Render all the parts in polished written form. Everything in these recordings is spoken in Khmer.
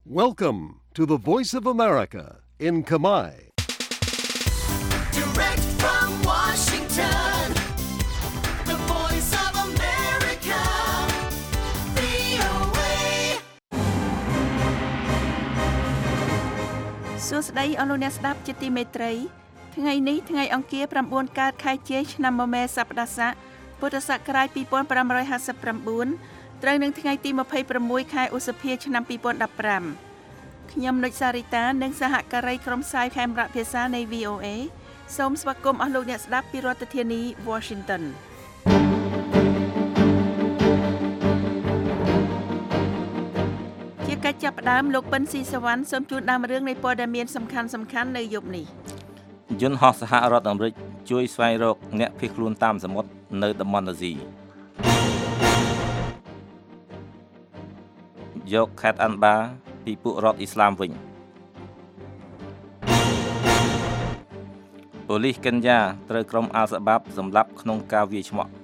Welcome to the Voice of America in Khmer. Direct from Washington, the Voice of America, VOA. សួស្តីអស់លោកអ្នកស្ដាប់ជាទីមេត្រីថ្ងៃនេះថ្ងៃអង្គារ9កើតខែជ័យឆ្នាំមមែសប្តាហ៍ស័កពុទ្ធសករាជ2559ត្រូវនឹងថ្ងៃទី26ខែឧសភាឆ្នាំ2015ខ្ញុំនុចសារីតានិងសហការីក្រុមផ្សាយខេមរៈភាសានៃ VOA សូមស្វាគមន៍អស់លោកអ្នកស្ដាប់ពីរដ្ឋធានី Washington ជាកិច្ចចាប់ផ្ដើមលោកប៉ិនស៊ីសវណ្ណសូមជូនដើមរឿងនៃព័ត៌មានសំខាន់ៗនៅយប់នេះយន្តហោះសហរដ្ឋអាមេរិកជួយស្វែងរកអ្នកភៀសខ្លួនតាមសមុទ្រនៅតំបន់អាស៊ីយកខេត្តអាន់បាពីពួករដ្ឋអ៊ីស្លាមវិញប៉ូលីសកិនយ៉ាត្រូវក្រុមអាល់សាបាបសម្លាប់ក្នុងការវាយឆ្មក់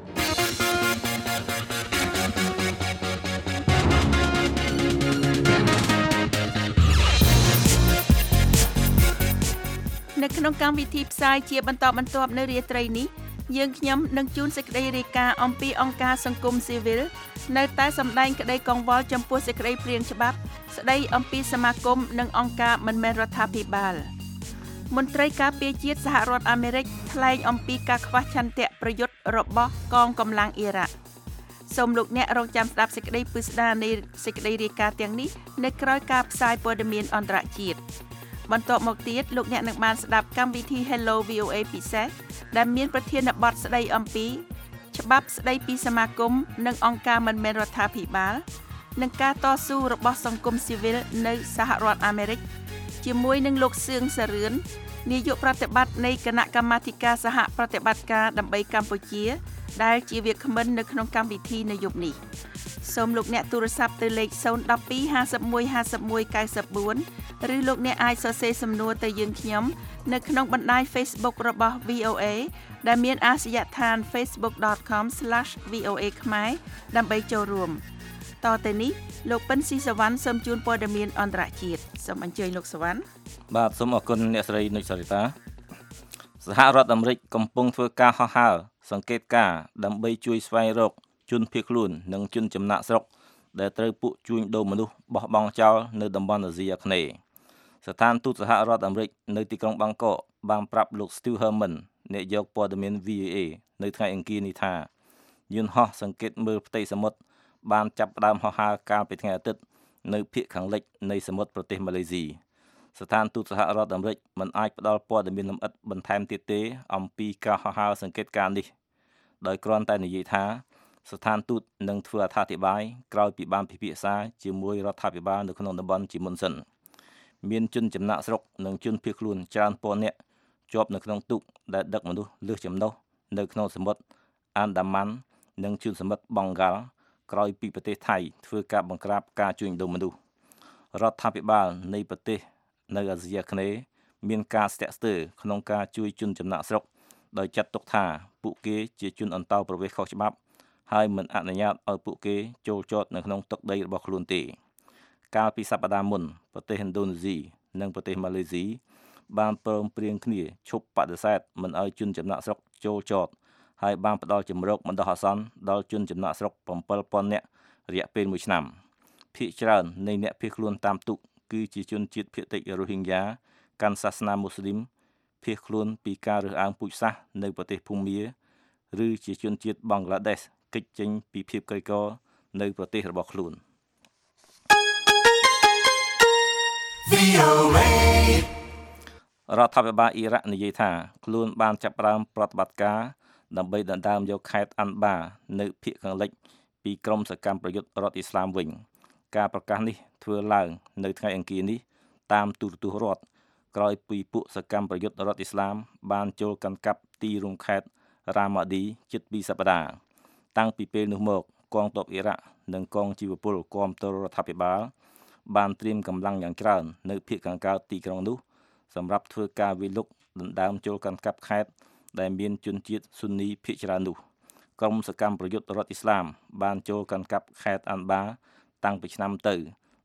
នៅក្នុងកម្មវិធីផ្សាយជាបន្តបន្ទាប់នៅរាត្រីនេះយើងខ្ញុំនឹងជូនសេចក្តីរាយការណ៍អំពីអង្គការសង្គមស៊ីវិលនៅតែសម្ដែងក្តីកង្វល់ចំពោះសេចក្តីព្រាងច្បាប់ស្តីអំពីសមាគមនិងអង្គការមិនមែនរដ្ឋាភិបាលមន្ត្រីការពារជាតិសហរដ្ឋអាមេរិកថ្លែងអំពីការខ្វះឆន្ទៈប្រយុទ្ធរបស់កងកម្លាំងអ៊ីរ៉ាក់សូមលោកអ្នករងចាំស្ដាប់សេចក្តីពិស្ដារនៃសេចក្តីរាយការណ៍ទាំងនេះនៅក្រោយការផ្សាយព័ត៌មានអន្តរជាតិបន្ទាប់មកទៀតលោកអ្នកនឹងបានស្ដាប់កម្មវិធី Hello VOA ពិសេសដែលមានប្រធានបទស្ដីអំពីច្បាប់ស្ដីពីសមាគមនិងអង្គការមិនមែនរដ្ឋាភិបាលនិងការតស៊ូរបស់សង្គមស៊ីវិលនៅសហរដ្ឋអាមេរិកជាមួយនឹងលោកសឿងសារឿននាយកប្រតិបត្តិនៃគណៈកម្មាធិការសហប្រតិបត្តិការដើម្បីកម្ពុជាដែលជាវាគ្មិននៅក្នុងកម្មវិធីនៅយប់នេះសូមលោកអ្នកទូរស័ព្ទទៅលេខ012 51 51 94ឬលោកអ្នកអាចសរសេរសំណួរទៅយើងខ្ញុំនៅក្នុងបណ្ដាញ Facebook របស់ VOA ដែលមានអាសយដ្ឋាន facebook.com/VOA ខ្មែរដើម្បីចូលរួមតទៅនេះលោកប៉ិនស៊ីសវណ្ណសូមជូនព័ត៌មានអន្តរជាតិសូមអញ្ជើញលោកសវណ្ណបាទសូមអរគុណអ្នកស្រីនុចសារីតាសហរដ្ឋអាមេរិកកំពុងធ្វើការហោះហើរសង្កេតការណ៍ដើម្បីជួយស្វែងរកជនភៀសខ្លួននិងជនចំណាក់ស្រុកដែលត្រូវពួកជួញដូរមនុស្សបោះបង់ចោលនៅតំបន់អាស៊ីអាគ្នេយ៍ស្ថានទូតសហរដ្ឋអាមេរិកនៅទីក្រុងបាងកកបានប្រាប់លោក Steve Herman អ្នកយកព័ត៌មាន VOA នៅថ្ងៃអង្គារនេះថាយន្តហោះសង្កេតមើលផ្ទៃសមុទ្របានចាប់ផ្ដើមហោះហើរកាលពីថ្ងៃអាទិត្យនៅភាគខាងលិចនៃសមុទ្រប្រទេសម៉ាឡេស៊ីស្ថានទូតសហរដ្ឋអាមេរិកមិនអាចផ្ដល់ព័ត៌មានលម្អិតបន្ថែមទៀតទេអំពីការហោះហើរសង្កេតការណ៍នេះដោយគ្រាន់តែនិយាយថាស្ថានទូតនឹងធ្វើអត្ថាធិប្បាយក្រោយពីបានពិភាក្សាជាមួយរដ្ឋាភិបាលនៅក្នុងតំបន់ជាមុនសិនមានជនចំណាក់ស្រុកនិងជនភៀសខ្លួនច្រើនពាន់នាក់ជាប់នៅក្នុងទូកដែលដឹកមនុស្សលើសចំណុះនៅក្នុងសមុទ្រអានដាម៉ាន់និងជួរសមុទ្របង់ហ្គាល់ក្រោយពីប្រទេសថៃធ្វើការបង្ក្រាបការជួញដូរមនុស្សរដ្ឋាភិបាលនៃប្រទេសនៅអាស៊ីអាគ្នេយ៍មានការស្ទាក់ស្ទើរក្នុងការជួយជនចំណាក់ស្រុកដោយចាត់ទុកថាពួកគេជាជនអន្តោប្រវេសន៍ខុសច្បាប់ហើយមិនអនុញ្ញាតឲ្យពួកគេចូលចតនៅក្នុងទឹកដីរបស់ខ្លួនទេកាលពីសប្តាហ៍មុនប្រទេសឥណ្ឌូនេស៊ីនិងប្រទេសម៉ាឡេស៊ីបានព្រមព្រៀងគ្នាឈប់បដិសេធមិនឲ្យជនចំណាក់ស្រុកចូលចតហើយបានផ្ដល់ជំរកបណ្ដោះអាសន្នដល់ជនចំណាក់ស្រុក 7,000 នាក់រយៈពេល1ឆ្នាំភាគច្រើននៃអ្នកភៀសខ្លួនតាមទូកគឺជាជនជាតិភាគតិចរ៉ូហីងយ៉ាកាន់សាសនាមូស្លីមភៀសខ្លួនពីការរើសអើងពូជសាសន៍នៅប្រទេសភូមាឬជាជនជាតិបង់ក្លាដេសគេចចេញពីភាពក្រីក្រនៅប្រទេសរបស់ខ្លួនរដ្ឋាភិបាលអ៊ីរ៉ាក់និយាយថាខ្លួនបានចាប់ផ្ដើមប្រតិបត្តិការដើម្បីដណ្ដើមយកខេត្តអាន់បានៅភាគខាងលិចពីក្រុមសកម្មប្រយុទ្ធរដ្ឋអ៊ីស្លាមវិញការប្រកាសនេះធ្វើឡើងនៅថ្ងៃអង្គារនេះតាមទូរទស្សន៍រដ្ឋក្រោយពីពួកសកម្មប្រយុទ្ធរដ្ឋអ៊ីស្លាមបានចូលកាន់កាប់ទីរួមខេត្តរ៉ាម៉ាឌីជិត2សប្តាហ៍តាំងពីពេលនោះមកកងទ័ពអ៊ីរ៉ាក់និងកងជីវពលគាំទ្ររដ្ឋាភិបាលបានត្រៀមកម្លាំងយ៉ាងច្រើននៅភាគខាងកើតទីក្រុងនោះសម្រាប់ធ្វើការវាយលុកដណ្ដើមចូលកាន់កាប់ខេត្តដែលមានជនជាតិស៊ុននីភាគច្រើននោះក្រុមសកម្មប្រយុទ្ធរដ្ឋអ៊ីស្លាមបានចូលកាន់កាប់ខេត្តអាន់បាតាំងពីឆ្នាំទៅ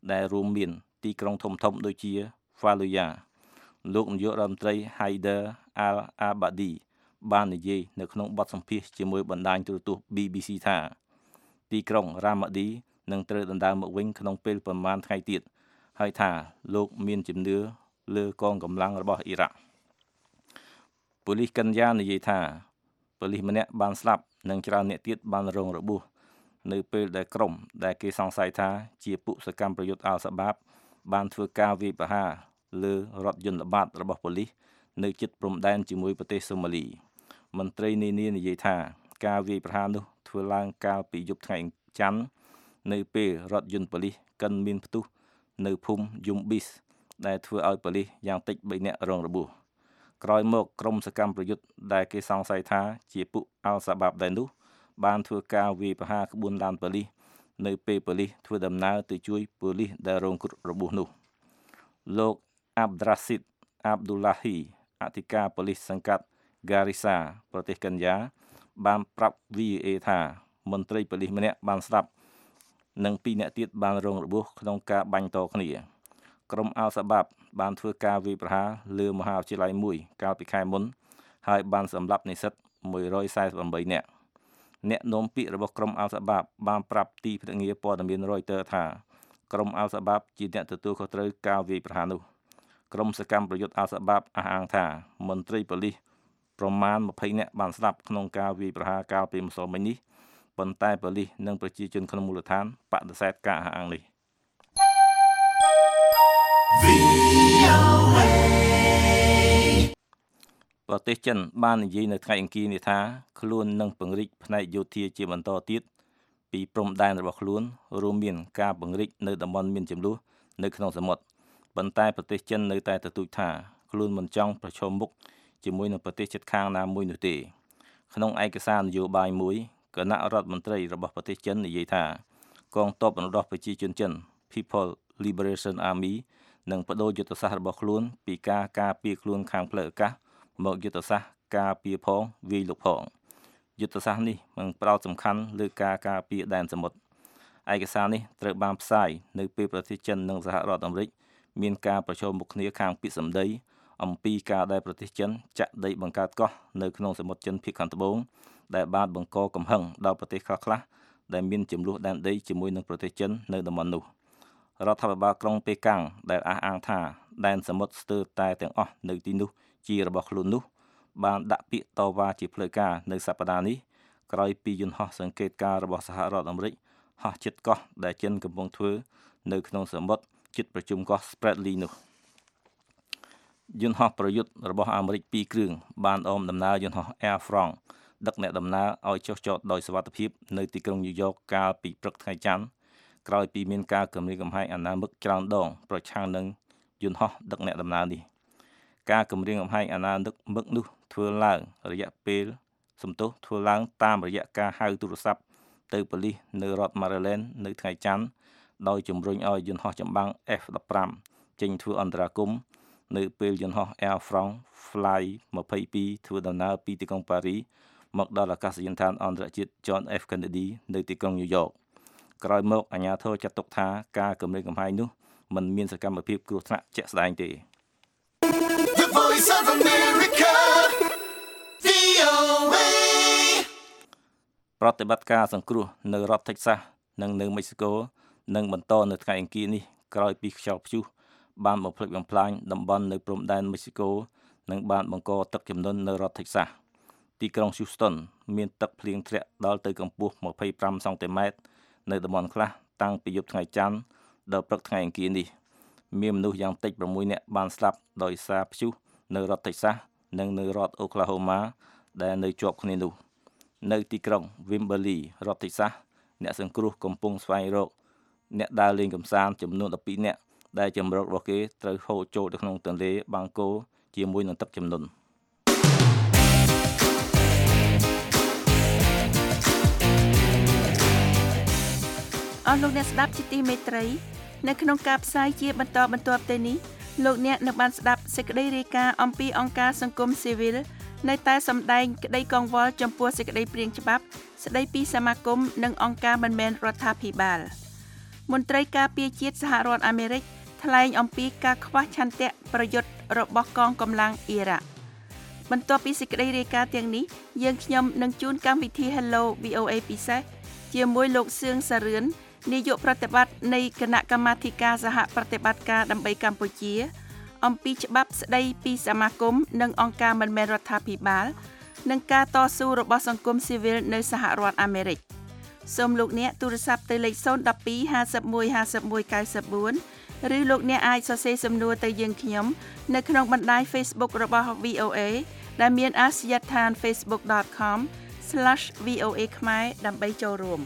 ដែលរួមមានទីក្រុងធំៗដូចជា Fallujah លោកនាយករដ្ឋមន្ត្រី Haider al-Abadi បាននិយាយនៅក្នុងបទសម្ភាសន៍ជាមួយបណ្ដាញទូរទស្សន៍ BBC ថាទីក្រុង Ramadi នឹងត្រូវដណ្ដើមមកវិញក្នុងពេលប្រមាណថ្ងៃទៀតហើយថាលោកមានជំនឿលើកងកម្លាំងរបស់អ៊ីរ៉ាក់ប៉ូលីសកិនយ៉ានិយាយថាប៉ូលីសម្នាក់បានស្លាប់និងច្រើនអ្នកទៀតបានរងរបួសនៅពេលដែលក្រុមដែលគេសង្ស័យថាជាពួកសកម្មប្រយុទ្ធអាល់សាបាបបានធ្វើការវាយប្រហារលើរថយន្តល្បាតរបស់ប៉ូលីសនៅជិតព្រំដែនជាមួយប្រទេសសូម៉ាលីមន្ត្រីនានានិយាយថាការវាយប្រហារនោះធ្វើឡើងកាលពីយប់ថ្ងៃច័ន្ទនៅពេលរថយន្តប៉ូលីសកិនមានផ្ទុះនៅភូមិយំប៊ីសដែលធ្វើឲ្យប៉ូលីសយ៉ាងតិច3នាក់រងរបួសក្រោយមកក្រុមសកម្មប្រយុទ្ធដែលគេសង្ស័យថាជាពួកអាល់សាបាបដែរនោះបានធ្វើការវាយប្រហារក្បួនឡានប៉ូលីសនៅពេលប៉ូលីសធ្វើដំណើរទៅជួយប៉ូលីសដែលរងគ្រោះរបួសនោះលោក Abdrasid Abdullahi អធិការប៉ូលីសសង្កាត់ Garissa ប្រទេសកិនយ៉ាបានប្រាប់ VOA ថាមន្ត្រីប៉ូលីសម្នាក់បានស្លាប់និង2នាក់ទៀតបានរងរបួសក្នុងការបាញ់តគ្នាក្រុមអាល់សាបាបបានធ្វើការវាយប្រហារលើមហាវិទ្យាល័យមួយកាលពីខែមុនហើយបានសម្លាប់និស្សិត148នាក់អ្នកនាំពាក្យរបស់ក្រុមអាល់សាបាបបានប្រាប់ទីភ្នាក់ងារព័ត៌មាន Reuters ថាក្រុមអាល់សាបាបជាអ្នកទទួលខុសត្រូវការវាយប្រហារនោះក្រុមសកម្មប្រយុទ្ធអាល់សាបាបអះអាងថាមន្ត្រីប៉ូលីសប្រមាណ20នាក់បានស្លាប់ក្នុងការវាយប្រហារកាលពីម្សិលមិញនេះប៉ុន្តែប៉ូលីសនិងប្រជាជនក្នុងមូលដ្ឋានបដិសេធការអះអាងនេះប្រទេសចិនបាននិយាយនៅថ្ងៃអង្គារនេះថាខ្លួននឹងពង្រីកផ្នែកយោធាជាបន្តទៀតពីព្រំដែនរបស់ខ្លួនរួមមានការពង្រីកនៅតំបន់មានជម្លោះនៅក្នុងសមុទ្រប៉ុន្តែប្រទេសចិននៅតែទទូចថាខ្លួនមិនចង់ប្រឈមមុខជាមួយនឹងប្រទេសជិតខាងណាមួយនោះទេក្នុងឯកសារនយោបាយមួយគណៈរដ្ឋមន្ត្រីរបស់ប្រទេសចិននិយាយថាកងទ័ពរំដោះប្រជាជនចិន People Liberation Army នឹងបដូរយុទ្ធសាស្ត្ររបស់ខ្លួនពីការការពារខ្លួនខាងផ្លូវអាកាសមកយុទ្ធសាស្ត្រការពារផងវាយលុកផងយុទ្ធសាស្ត្រនេះនឹងផ្ដោតសំខាន់លើការការពារដែនសមុទ្រឯកសារនេះត្រូវបានផ្សាយនៅពេលប្រទេសចិននិងសហរដ្ឋអាមេរិកមានការប្រជុំមុខគ្នាខាងពាក្យសម្ដីអំពីការដែលប្រទេសចិនចាក់ដីបង្កើតកោះនៅក្នុងសមុទ្រចិនភាគខាងត្បូងដែលបានបង្កកំហឹងដល់ប្រទេសខ្លះៗដែលមានចំនួនដែនដីជាមួយនឹងប្រទេសចិននៅតំបន់នោះរដ្ឋាភិបាលក្រុងប៉េកាំងដែលអះអាងថាដែនសមុទ្រស្ទើរតែទាំងអស់នៅទីនោះជារបស់ខ្លួននោះបានដាក់ពាក្យតវ៉ាជាផ្លូវការនៅសប្តាហ៍នេះក្រោយពីយន្តហោះសង្កេតការណ៍របស់សហរដ្ឋអាមេរិកហោះជិតកោះដែលចិនកំពុងធ្វើនៅក្នុងសមុទ្រជិតប្រជុំកោះ Spratly នោះយន្តហោះប្រយុទ្ធរបស់អាមេរិក2គ្រឿងបានអមដំណើរយន្តហោះ Air France ដឹកអ្នកដំណើរឲ្យចុះចតដោយសុវត្ថិភាពនៅទីក្រុងញូវយ៉កកាលពីព្រឹកថ្ងៃច័ន្ទក្រោយពីមានការគំរាមកំហែងអាណាមិកច្រើនដងប្រឆាំងនឹងយន្តហោះដឹកអ្នកដំណើរនេះការគំរាមកំហែងអាណាមិកនោះធ្វើឡើងតាមរយៈការហៅទូរស័ព្ទទៅប៉ូលីសនៅរដ្ឋ Maryland នៅថ្ងៃច័ន្ទដោយជំរុញឲ្យយន្តហោះចម្បាំង F-15 ចេញធ្វើអន្តរាគមន៍នៅពេលយន្តហោះ Air France Fly 22ធ្វើដំណើរពីទីក្រុងប៉ារីសមកដល់អាកាសយានដ្ឋានអន្តរជាតិ John F Kennedy នៅទីក្រុងញូវយ៉កក្រោយមកអាជ្ញាធរចាត់ទុកថាការគំរាមកំហែងនោះមិនមានសកម្មភាពគ្រោះថ្នាក់ជាក់ស្ដែងទេ The Voice of America, VOA. ប្រតិបត្តិការសង្គ្រោះនៅរដ្ឋ Texas និងនៅមិចស៊ីកូនឹងបន្តនៅថ្ងៃអង្គារនេះក្រោយពីខ្យល់ព្យុះបានបំផ្លិចបំផ្លាញតំបន់នៅព្រំដែនមិចស៊ីកូនិងបានបង្កទឹកជំនន់នៅរដ្ឋ Texas ទីក្រុង Houston មានទឹកភ្លៀងធ្លាក់ដល់ទៅកម្ពស់25សង់ទីម៉ែត្រនៅតំបន់ខ្លះតាំងពីយប់ថ្ងៃច័ន្ទដល់ព្រឹកថ្ងៃអង្គារនេះមានមនុស្សយ៉ាងតិច6នាក់បានស្លាប់ដោយសារព្យុះនៅរដ្ឋ Texas និងនៅរដ្ឋ Oklahoma ដែលនៅជាប់គ្នានោះនៅទីក្រុង Wimberley រដ្ឋ Texas អ្នកសង្គ្រោះកំពុងស្វែងរកអ្នកដើរលេងកម្សាន្តចំនួន12នាក់ដែលជម្រករបស់គេត្រូវហូរចូលទៅក្នុងទន្លេបាងកូជាមួយនឹងទឹកជំនន់អស់លោកអ្នកស្ដាប់ជាទីមេត្រីនៅក្នុងការផ្សាយជាបន្តបន្ទាប់ទៅនេះលោកអ្នកនឹងបានស្ដាប់សេចក្តីរាយការណ៍អំពីអង្គការសង្គមស៊ីវិលនៅតែសម្ដែងក្តីកង្វល់ចំពោះសេចក្តីព្រាងច្បាប់ស្តីពីសមាគមនិងអង្គការមិនមែនរដ្ឋាភិបាលមន្ត្រីការពារជាតិសហរដ្ឋអាមេរិកថ្លែងអំពីការខ្វះឆន្ទៈប្រយុទ្ធរបស់កងកម្លាំងអ៊ីរ៉ាក់បន្ទាប់ពីសេចក្តីរាយការណ៍ទាំងនេះយើងខ្ញុំនឹងជូនកម្មវិធី Hello VOA ពិសេសជាមួយលោកសឿងសារឿននាយកប្រតិបត្តិនៃគណៈកម្មាធិការសហប្រតិបត្តិការដើម្បីកម្ពុជាអំពីច្បាប់ស្តីពីសមាគមនិងអង្គការមិនមែនរដ្ឋាភិបាលនិងការតស៊ូរបស់សង្គមស៊ីវិលនៅសហរដ្ឋអាមេរិកសូមលោកអ្នកទូរស័ព្ទទៅលេខ012 51 51 94ឬលោកអ្នកអាចសរសេរសំណួរទៅយើងខ្ញុំនៅក្នុងបណ្ដាញ Facebook របស់ VOA ដែលមានអាសយដ្ឋាន facebook.com/VOA ខ្មែរដើម្បីចូលរួម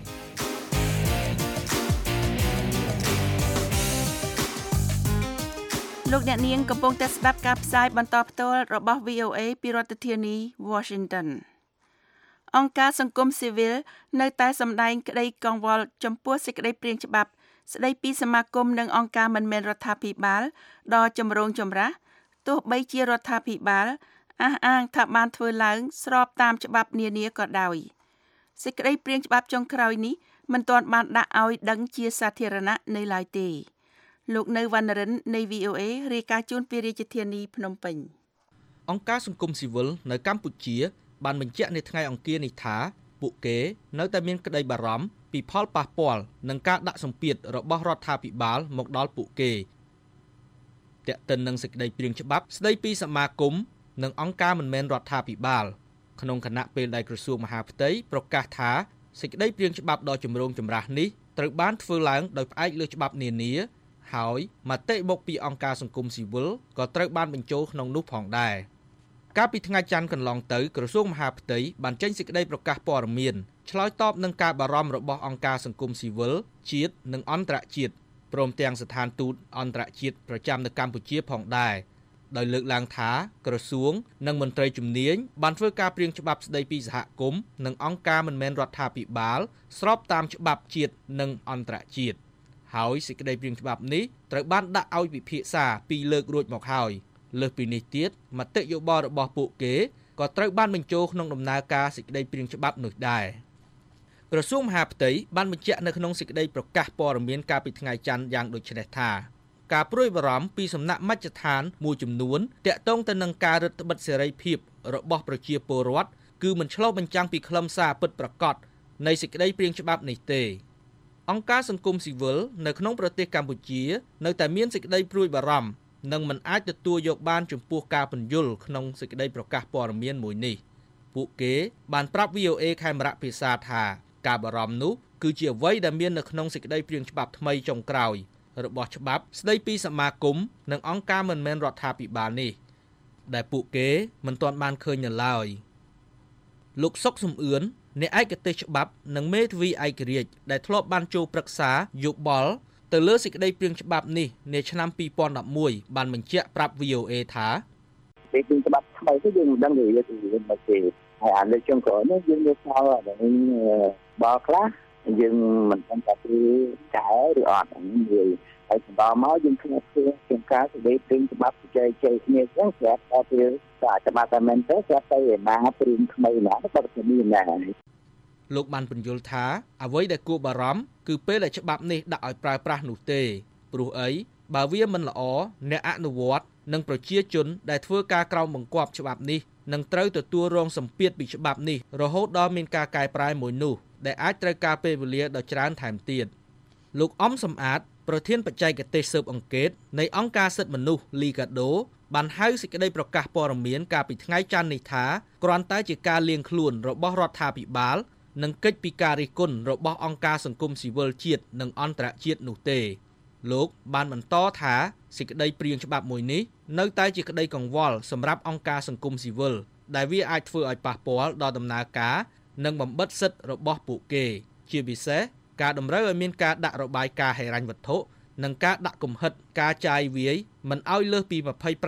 លោកអ្នកនាងកំពុងតែស្ដាប់ការផ្សាយបន្តផ្ទាល់របស់ VOA ពីរដ្ឋធានី Washington អង្គការសង្គមស៊ីវិលនៅតែសម្ដែងក្តីកង្វល់ចំពោះសេចក្តីព្រាងច្បាប់ស្តីពីសមាគមនិងអង្គការមិនមែនរដ្ឋាភិបាលដ៏ចម្រូងចម្រាសទោះបីជារដ្ឋាភិបាលអះអាងថាបានធ្វើឡើងស្របតាមច្បាប់នានាក៏ដោយសេចក្តីព្រាងច្បាប់ចុងក្រោយនេះមិនទាន់បានដាក់ឲ្យដឹងជាសាធារណៈនៅឡើយទេលោកនៅវណ្ណរិននៃ VOA រាយការណ៍ជូនពីរាជធានីភ្នំពេញអង្គការសង្គមស៊ីវិលនៅកម្ពុជាបានបញ្ជាក់នៅថ្ងៃអង្គារនេះថាពួកគេនៅតែមានក្តីបារម្ភពីផលប៉ះពាល់និងការដាក់សម្ពាធរបស់រដ្ឋាភិបាលមកដល់ពួកគេទាក់ទិននឹងសេចក្តីព្រាងច្បាប់ស្តីពីសមាគមនិងអង្គការមិនមែនរដ្ឋាភិបាលក្នុងគណៈពេលដែលក្រសួងមហាផ្ទៃប្រកាសថាសេចក្តីព្រាងច្បាប់ដ៏ចម្រូងចម្រាសនេះត្រូវបានធ្វើឡើងដោយផ្អែកលើច្បាប់នានាហើយមតិមកពីអង្គការសង្គមស៊ីវិលក៏ត្រូវបានបញ្ចូលក្នុងនោះផងដែរកាលពីថ្ងៃច័ន្ទកន្លងទៅក្រសួងមហាផ្ទៃបានចេញសេចក្តីប្រកាសព័ត៌មានឆ្លើយតបនឹងការបារម្ភរបស់អង្គការសង្គមស៊ីវិលជាតិនិងអន្តរជាតិព្រមទាំងស្ថានទូតអន្តរជាតិប្រចាំនៅកម្ពុជាផងដែរដោយលើកឡើងថាក្រសួងនិងមន្ត្រីជំនាញបានធ្វើការព្រាងច្បាប់ស្តីពីសហគមន៍និងអង្គការមិនមែនរដ្ឋាភិបាលស្របតាមច្បាប់ជាតិនិងអន្តរជាតិហើយសេចក្តីព្រាងច្បាប់នេះត្រូវបានដាក់ឲ្យពិភាក្សា2លើករួចមកហើយលើសពីនេះទៀតមតិយោបល់របស់ពួកគេក៏ត្រូវបានបញ្ចូលក្នុងដំណើរការសេចក្តីព្រាងច្បាប់នោះដែរក្រសួងមហាផ្ទៃបានបញ្ជាក់នៅក្នុងសេចក្តីប្រកាសព័ត៌មានកាលពីថ្ងៃច័ន្ទយ៉ាងដូចនេះថាការព្រួយបារម្ភពីសំណាក់មជ្ឈដ្ឋានមួយចំនួនទាក់ទងទៅនឹងការរឹតបន្តឹងសេរីភាពរបស់ប្រជាពលរដ្ឋគឺមិនឆ្លុះបញ្ចាំងពីខ្លឹមសារពិតប្រាកដនៃសេចក្តីព្រាងច្បាប់នេះទេអង្គការសង្គមស៊ីវិលនៅក្នុងប្រទេសកម្ពុជានៅតែមានសេចក្តីព្រួយបារម្ភនិងមិនអាចទទួលយកបានចំពោះការពន្យល់ក្នុងសេចក្តីប្រកាសព័ត៌មានមួយនេះពួកគេបានប្រាប់ VOA ខេមរៈភាសាថាការបារម្ភនោះគឺជាអ្វីដែលមាននៅក្នុងសេចក្តីព្រាងច្បាប់ថ្មីចុងក្រោយរបស់ច្បាប់ស្តីពីសមាគមនិងអង្គការមិនមែនរដ្ឋាភិបាលនេះដែលពួកគេមិនទាន់បានឃើញនៅឡើយលោកសុកសំអឿនអ្នកឯកទេសច្បាប់និងមេធាវីឯករាជ្យដែលធ្លាប់បានចូលប្រឹក្សាយោបល់ទៅលើសេចក្តីព្រាងច្បាប់នេះនាឆ្នាំ2011បានបញ្ជាក់ប្រាប់ VOA ថាពេលពីច្បាប់ថ្មីទៅយើងមិនដឹងវាទៅវិញមកទេហើយអាលើចុងក្រោយនេះយើងយកស្គាល់អានេះបលខ្លះយើងមិនដឹងថាគឺកែឬអត់ហ្នឹងវាហើយបន្តមកយើងឃើញថាជាការស្ដីព្រាងច្បាប់ជ័យគ្នាចឹងស្រាប់តែវាច្បាប់តែមិនទៅស្រាប់តែឯណាព្រាងថ្មីណាក៏ទៅមានដែរលោកបានពន្យល់ថាអ្វីដែលគួរបារម្ភគឺពេលដែលច្បាប់នេះដាក់ឲ្យប្រើប្រាស់នោះទេព្រោះអីបើវាមិនល្អអ្នកអនុវត្តនិងប្រជាជនដែលធ្វើការក្រោមបង្គាប់ច្បាប់នេះនឹងត្រូវទទួលរងសម្ពាធពីច្បាប់នេះរហូតដល់មានការកែប្រែមួយនោះដែលអាចត្រូវការពេលវេលាដ៏ច្រើនថែមទៀតលោកអំសំអាតប្រធានបច្ចេកទេសស៊ើបអង្កេតនៃអង្គការសិទ្ធិមនុស្ស Liga do បានហៅសេចក្តីប្រកាសព័ត៌មានកាលពីថ្ងៃច័ន្ទនេះថាគ្រាន់តែជាការលាងខ្លួនរបស់រដ្ឋាភិបាលនិងកិច្ចពីការរិះគន់របស់អង្គការសង្គមស៊ីវិលជាតិនិងអន្តរជាតិនោះទេលោកបានបន្តថាសេចក្តីព្រាងច្បាប់មួយនេះនៅតែជាក្តីកង្វល់សម្រាប់អង្គការសង្គមស៊ីវិលដែលវាអាចធ្វើឲ្យប៉ះពាល់ដល់ដំណើរការនិងបំបិទសិទ្ធិរបស់ពួកគេជាពិសេសការតម្រូវឲ្យមានការដាក់របាយការណ៍ហិរញ្ញវត្ថុនិងការដាក់គំហិតការចាយវាយមិនឲ្យលើសពី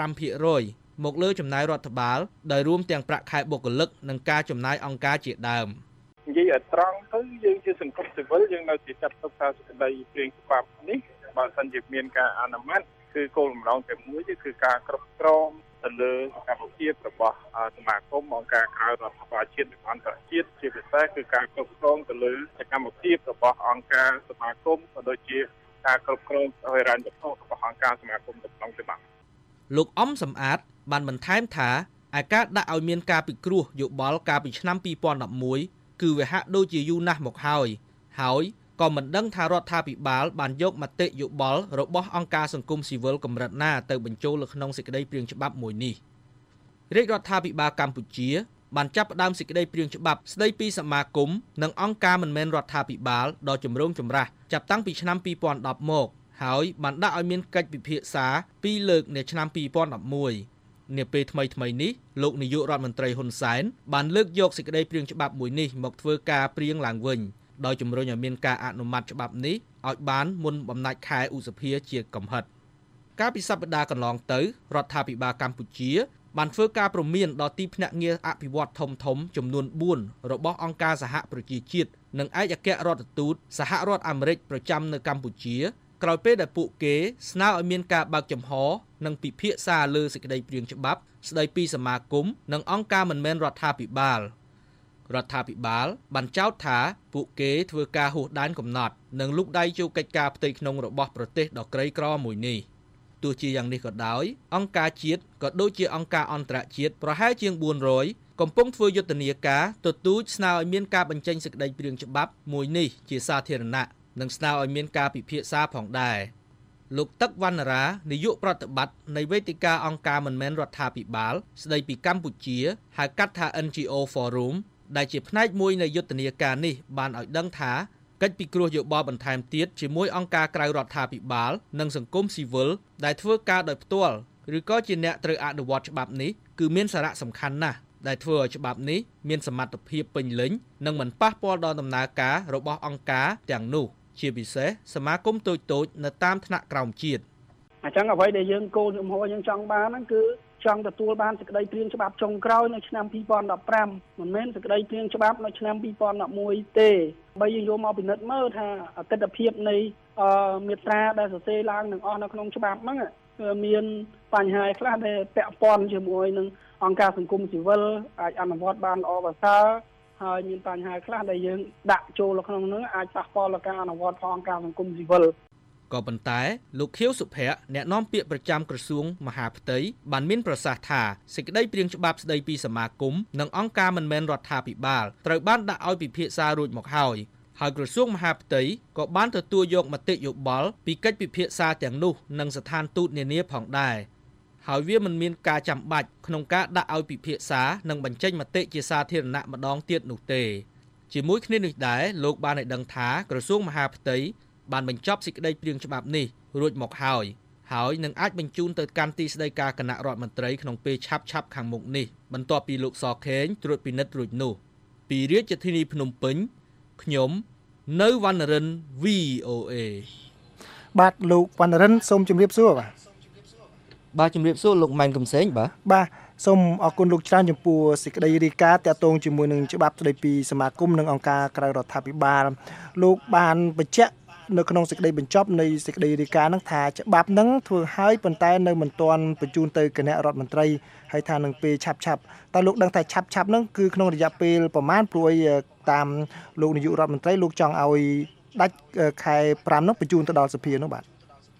25% មកលើចំណាយរដ្ឋបាលដោយរួមទាំងប្រាក់ខែបុគ្គលិកនិងការចំណាយអង្គការជាដើមនិយាយឲ្យត្រង់ទៅយើងជាសង្គមស៊ីវិលយើងនៅតែចាត់ទុកថាសេចក្តីព្រាងច្បាប់នេះបើសិនជាមានការអនុម័តគឺគោលបំណងតែមួយគឺការគ្រប់គ្រងទៅលើសកម្មភាពរបស់សមាគមអង្គការក្រៅរដ្ឋាភិបាលជាតិនិងអន្តរជាតិជាពិសេសគឺការគ្រប់គ្រងទៅលើសកម្មភាពរបស់អង្គការសមាគមក៏ដូចជាការគ្រប់គ្រងហិរញ្ញវត្ថុរបស់អង្គការសមាគមក្នុងច្បាប់លោកអំសំអាតបានបន្ថែមថាឯការដាក់ឲ្យមានការពិគ្រោះយោបល់កាលពីឆ្នាំ2011គឺវាហាក់ដូចជាយូរណាស់មកហើយក៏មិនដឹងថារដ្ឋាភិបាលបានយកមតិយោបល់របស់អង្គការសង្គមស៊ីវិលកម្រិតណាទៅបញ្ចូលនៅក្នុងសេចក្តីព្រាងច្បាប់មួយនេះរាជរដ្ឋាភិបាលកម្ពុជាបានចាប់ផ្ដើមសេចក្តីព្រាងច្បាប់ស្តីពីសមាគមនិងអង្គការមិនមែនរដ្ឋាភិបាលដ៏ចម្រូងចម្រាសចាប់តាំងពីឆ្នាំ2010មកហើយបានដាក់ឲ្យមានកិច្ចពិភាក្សា2លើកនៅឆ្នាំ2011នាពេលថ្មីនេះលោកនាយករដ្ឋមន្ត្រីហ៊ុនសែនបានលើកយកសេចក្តីព្រាងច្បាប់មួយនេះមកធ្វើការព្រាងឡើងវិញដោយជំរុញឲ្យមានការអនុម័តច្បាប់នេះឲ្យបានមុនបំណាច់ខែឧសភាជាកំហិតកាលពីសប្តាហ៍កន្លងទៅរដ្ឋាភិបាលកម្ពុជាបានធ្វើការព្រមានដល់ទីភ្នាក់ងារអភិវឌ្ឍធំចំនួន4របស់អង្គការសហប្រជាជាតិនិងឯកអគ្គរដ្ឋទូតសហរដ្ឋអាមេរិកប្រចាំនៅកម្ពុជាក្រោយពេលដែលពួកគេស្នើឲ្យមានការបើកចំហនិងពិភាក្សាលើសេចក្តីព្រាងច្បាប់ស្តីពីសមាគមនិងអង្គការមិនមែនរដ្ឋាភិបាលរដ្ឋាភិបាលបានចោទថាពួកគេធ្វើការហួសដែនកំណត់និងលូកដៃចូលកិច្ចការផ្ទៃក្នុងរបស់ប្រទេសដ៏ក្រីក្រមួយនេះទោះជាយ៉ាងនេះក៏ដោយអង្គការជាតិក៏ដូចជាអង្គការអន្តរជាតិប្រហែលជាង400កំពុងធ្វើយុទ្ធនាការទទូចស្នើឲ្យមានការបញ្ចេញសេចក្តីព្រាងច្បាប់មួយនេះជាសាធារណៈនិងស្នើឲ្យមានការពិភាក្សាផងដែរលោកទឹកវណ្ណរានាយកប្រតិបត្តិនៃវេទិកាអង្គការមិនមែនរដ្ឋាភិបាលស្តីពីកម្ពុជាហៅកាត់ថា NGO Forum ដែលជាផ្នែកមួយនៃយុទ្ធនាការនេះបានឲ្យដឹងថាកិច្ចពិគ្រោះយោបល់បន្ថែមទៀតជាមួយអង្គការក្រៅរដ្ឋាភិបាលនិងសង្គមស៊ីវិលដែលធ្វើការដោយផ្ទាល់ឬក៏ជាអ្នកត្រូវអនុវត្តច្បាប់នេះគឺមានសារៈសំខាន់ណាស់ដែលធ្វើឲ្យច្បាប់នេះមានសមត្ថភាពពេញលេញនិងមិនប៉ះពាល់ដល់ដំណើរការរបស់អង្គការទាំងនោះជាពិសេសសមាគមតូចៗនៅតាមថ្នាក់ក្រោមជាតិអញ្ចឹងអ្វីដែលយើងគោលជំហរយើងចង់បានហ្នឹងគឺចង់ទទួលបានសេចក្តីព្រាងច្បាប់ចុងក្រោយនៅឆ្នាំ2015មិនមែនសេចក្តីព្រាងច្បាប់នៅឆ្នាំ2011ទេបើយើងយកមកពិនិត្យមើលថាអតិថិភាពនៃមាត្រាដែលសរសេរឡើងទាំងអស់នៅក្នុងច្បាប់ហ្នឹងមានបញ្ហាខ្លះដែលពាក់ព័ន្ធជាមួយនឹងអង្គការសង្គមស៊ីវិលអាចអនុវត្តបានល្អប្រសើរហើយមានបញ្ហាខ្លះដែលយើងដាក់ចូលក្នុងនោះអាចប៉ះពាល់ដល់ការអនុវត្តของអង្គការសង្គមស៊ីវិលក៏ប៉ុន្តែលោកខៀវសុភ័ក្រអ្នកនាំពាក្យប្រចាំក្រសួងមហាផ្ទៃបានមានប្រសាសន៍ថាសេចក្តីព្រាងច្បាប់ស្តីពីសមាគមនិងអង្គការមិនមែនរដ្ឋាភិបាលត្រូវបានដាក់ឲ្យពិភាក្សារួចមកហើយក្រសួងមហាផ្ទៃក៏បានទទួលយកមតិយោបល់ពីកិច្ចពិភាក្សាទាំងនោះនិងស្ថានទូតនានាផងដែរហើយវាមិនមានការចាំបាច់ក្នុងការដាក់ឲ្យពិភាក្សានិងបញ្ចេញមតិជាសាធារណៈម្ដងទៀតនោះទេជាមួយគ្នានេះដែរលោកបានឲ្យដឹងថាក្រសួងមហាផ្ទៃបានបញ្ចប់សេចក្តីព្រាងច្បាប់នេះរួចមកហើយនឹងអាចបញ្ជូនទៅកាន់ទីស្តីការគណៈរដ្ឋមន្ត្រីក្នុងពេលឆាប់ខាងមុខនេះបន្ទាប់ពីលោកសខេងត្រួតពិនិត្យរួចនោះពីរាជធានីភ្នំពេញខ្ញុំនៅវណ្ណរិន VOA បាទលោកវណ្ណរិនសូមជម្រាបសួរបាទជម្រាបសួរលោកម៉ែនកំសែងបាទសូមអរគុណលោកច្រើនចំពោះសេចក្តីរាយការណ៍ទាក់ទងជាមួយនឹងច្បាប់ស្តីពីសមាគមនិងអង្គការក្រៅរដ្ឋាភិបាលលោកបានបញ្ជាក់នៅក្នុងសេចក្តីបញ្ចប់នៃសេចក្តីរាយការណ៍ហ្នឹងថាច្បាប់ហ្នឹងធ្វើហើយប៉ុន្តែនៅមិនទាន់បញ្ជូនទៅគណៈរដ្ឋមន្ត្រីហើយថានឹងពេលឆាប់តើលោកដឹងថាឆាប់ហ្នឹងគឺក្នុងរយៈពេលប្រមាណព្រោះតាមលោកនាយករដ្ឋមន្ត្រីលោកចង់ឲ្យដាច់ខែ5ហ្នឹងបញ្ជូនទៅដល់សភានោះបាទ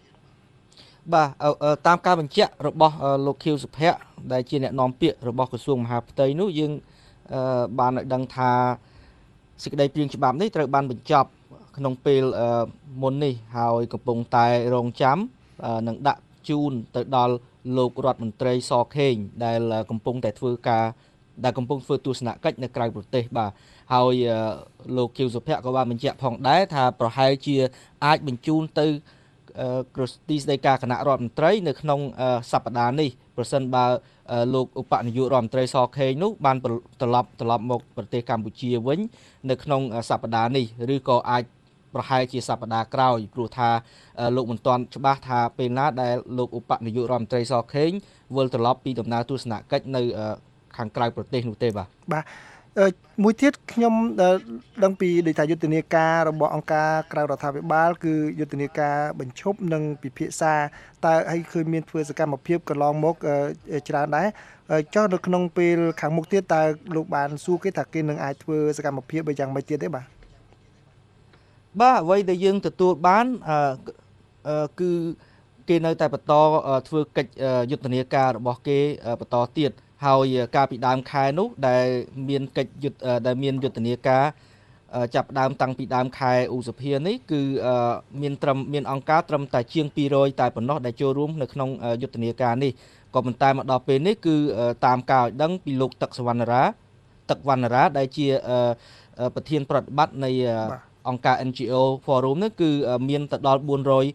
តាមការបញ្ជាក់របស់លោកខៀវសុភ័ក្រដែលជាអ្នកនាំពាក្យរបស់ក្រសួងមហាផ្ទៃនោះយើងបានឲ្យដឹងថាសេចក្តីព្រាងច្បាប់នេះត្រូវបានបញ្ចប់ក្នុងពេលមុននេះហើយកំពុងតែរងចាំនឹងដាក់ជូនទៅដល់លោករដ្ឋមន្ត្រីសខេងដែលកំពុងធ្វើទស្សនកិច្ចនៅក្រៅប្រទេសបាទហើយលោកខៀវសុភ័ក្រក៏បានបញ្ជាក់ផងដែរថាប្រហែលជាអាចបញ្ជូនទៅទីស្តីការគណៈរដ្ឋមន្ត្រីនៅក្នុងសប្តាហ៍នេះប្រសិនបើលោកឧបនាយករដ្ឋមន្ត្រីសខេងនោះបានត្រឡប់មកប្រទេសកម្ពុជាវិញនៅក្នុងសប្តាហ៍នេះឬក៏អាចប្រហែលជាសប្តាហ៍ក្រោយព្រោះថាលោកមិនទាន់ច្បាស់ថាពេលណាដែលលោកឧបនាយករដ្ឋមន្ត្រីសខេងវិលត្រឡប់ពីដំណើរទស្សនកិច្ចនៅខាងក្រៅប្រទេសនោះទេបាទមួយទៀតខ្ញុំដឹងពីដូចថាយុទ្ធនាការរបស់អង្គការក្រៅរដ្ឋាភិបាលគឺយុទ្ធនាការបញ្ឈប់និងពិភាក្សាតើឲ្យឃើញមានធ្វើសកម្មភាពកន្លងមកច្រើនដែរចុះនៅក្នុងពេលខាងមុខទៀតតើលោកបានសួរគេថាគេនឹងអាចធ្វើសកម្មភាពយ៉ាងម៉េចទៀតទេបាទអ្វីដែលយើងទទួលបានគឺគេនៅតែបន្តធ្វើកិច្ចយុទ្ធនាការរបស់គេបន្តទៀតហើយកាលពីដើមខែនោះដែលមានកិច្ចដែលមានយុទ្ធនាការចាប់ដើមតាំងពីដើមខែឧសភានេះគឺមានអង្គការត្រឹមតែជាង200តែប៉ុណ្ណោះដែលចូលរួមនៅក្នុងយុទ្ធនាការនេះក៏ប៉ុន្តែមកដល់ពេលនេះគឺតាមការឲ្យដឹងពីលោកទឹកវណ្ណរាដែលជាប្រធានប្រតិបត្តិនៃអង្គការ NGO Forum នេះគឺមានទៅដល់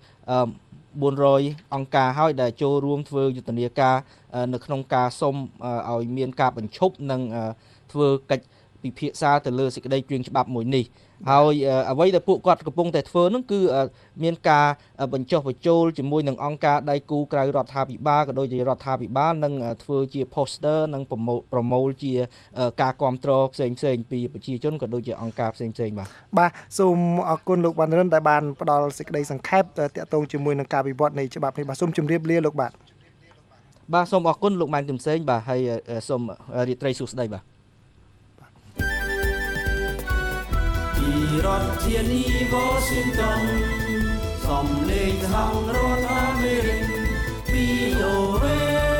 400អង្គការហើយដែលចូលរួមធ្វើយុទ្ធនាការនៅក្នុងការសុំឲ្យមានការបញ្ឈប់និងធ្វើកិច្ចពិភាក្សាទៅលើសេចក្តីព្រាងច្បាប់មួយនេះហើយអ្វីដែលពួកគាត់កំពុងតែធ្វើនោះគឺមានការបញ្ចុះបញ្ចូលជាមួយនឹងអង្គការដៃគូក្រៅរដ្ឋាភិបាលក៏ដូចជារដ្ឋាភិបាលនិងធ្វើជា poster និងប្រមូលជាការគ្រប់គ្រងផ្សេងពីប្រជាជនក៏ដូចជាអង្គការផ្សេងបាទសូមអរគុណលោកវណ្ណរិនដែលបានផ្ដល់សេចក្តីសង្ខេបទាក់ទងជាមួយនឹងការវិវត្តនៃច្បាប់នេះបាទសូមជម្រាបលាលោកបាទសូមអរគុណលោកម៉ែនគឹមសេងបាទហើយសូមរីករាយសួស្តីបាទរដ្ឋធានី Washington សំឡេងសហរដ្ឋអាមេរិក VOA